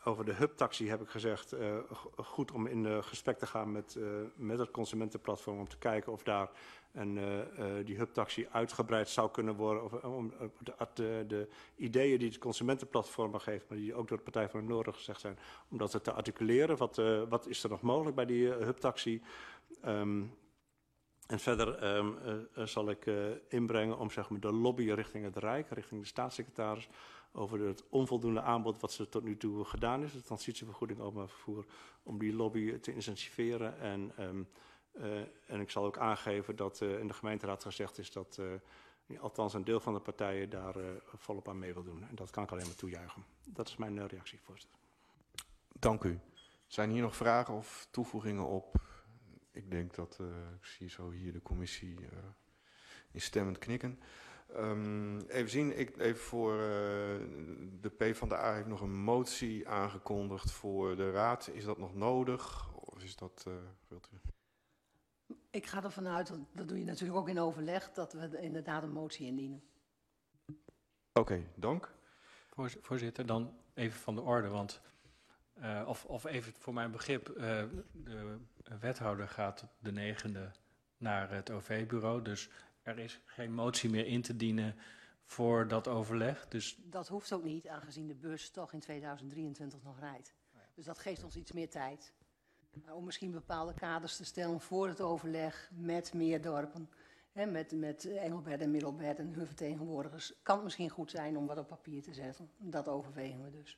over de hubtaxi heb ik gezegd, uh, goed om in uh, gesprek te gaan met, uh, met het consumentenplatform om te kijken of daar een, uh, uh, die hubtaxi uitgebreid zou kunnen worden. Of, om uh, de, de, de ideeën die het consumentenplatform geeft, maar die ook door de Partij van het Noorden gezegd zijn, om dat te articuleren. Wat, uh, wat is er nog mogelijk bij die uh, hubtaxi? Um, en verder um, uh, zal ik uh, inbrengen om zeg maar, de lobby richting het Rijk, richting de staatssecretaris, over het onvoldoende aanbod wat ze tot nu toe gedaan is, de transitievergoeding openbaar vervoer, om die lobby te intensiveren. En, um, uh, en ik zal ook aangeven dat uh, in de gemeenteraad gezegd is dat uh, althans een deel van de partijen daar uh, volop aan mee wil doen. En dat kan ik alleen maar toejuichen. Dat is mijn uh, reactie, voorzitter. Dank u. Zijn hier nog vragen of toevoegingen op? Ik denk dat, uh, ik zie zo hier de commissie uh, instemmend knikken. Um, even zien, ik, even voor uh, de PvdA heeft nog een motie aangekondigd voor de raad. Is dat nog nodig? Of is dat, uh, wilt u? Ik ga ervan uit, dat doe je natuurlijk ook in overleg, dat we inderdaad een motie indienen. Oké, okay, dank. Voorzitter, dan even van de orde, want uh, of, of even voor mijn begrip, uh, de wethouder gaat op de negende naar het O V-bureau, dus er is geen motie meer in te dienen voor dat overleg. Dus dat hoeft ook niet, aangezien de bus toch in tweeduizend drieëntwintig nog rijdt. Dus dat geeft ons iets meer tijd. Uh, om misschien bepaalde kaders te stellen voor het overleg met meer dorpen. Hè, met, met Engelbert en Middelbert en hun vertegenwoordigers. Kan het misschien goed zijn om wat op papier te zetten. Dat overwegen we dus.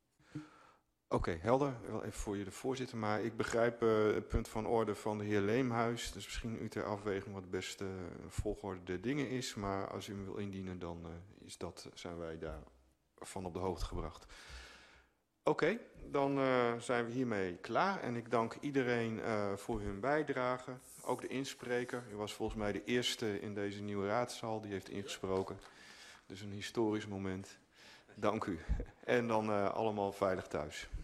Oké, okay, helder. Wel even voor je de voorzitter, maar ik begrijp uh, het punt van orde van de heer Leemhuis. Dus misschien u ter afweging wat de beste volgorde der dingen is. Maar als u hem wil indienen, dan uh, is dat, zijn wij daarvan op de hoogte gebracht. Oké, okay, dan uh, zijn we hiermee klaar. En ik dank iedereen uh, voor hun bijdrage. Ook de inspreker. U was volgens mij de eerste in deze nieuwe raadzaal die heeft ingesproken. Dus een historisch moment. Dank u. En dan uh, allemaal veilig thuis.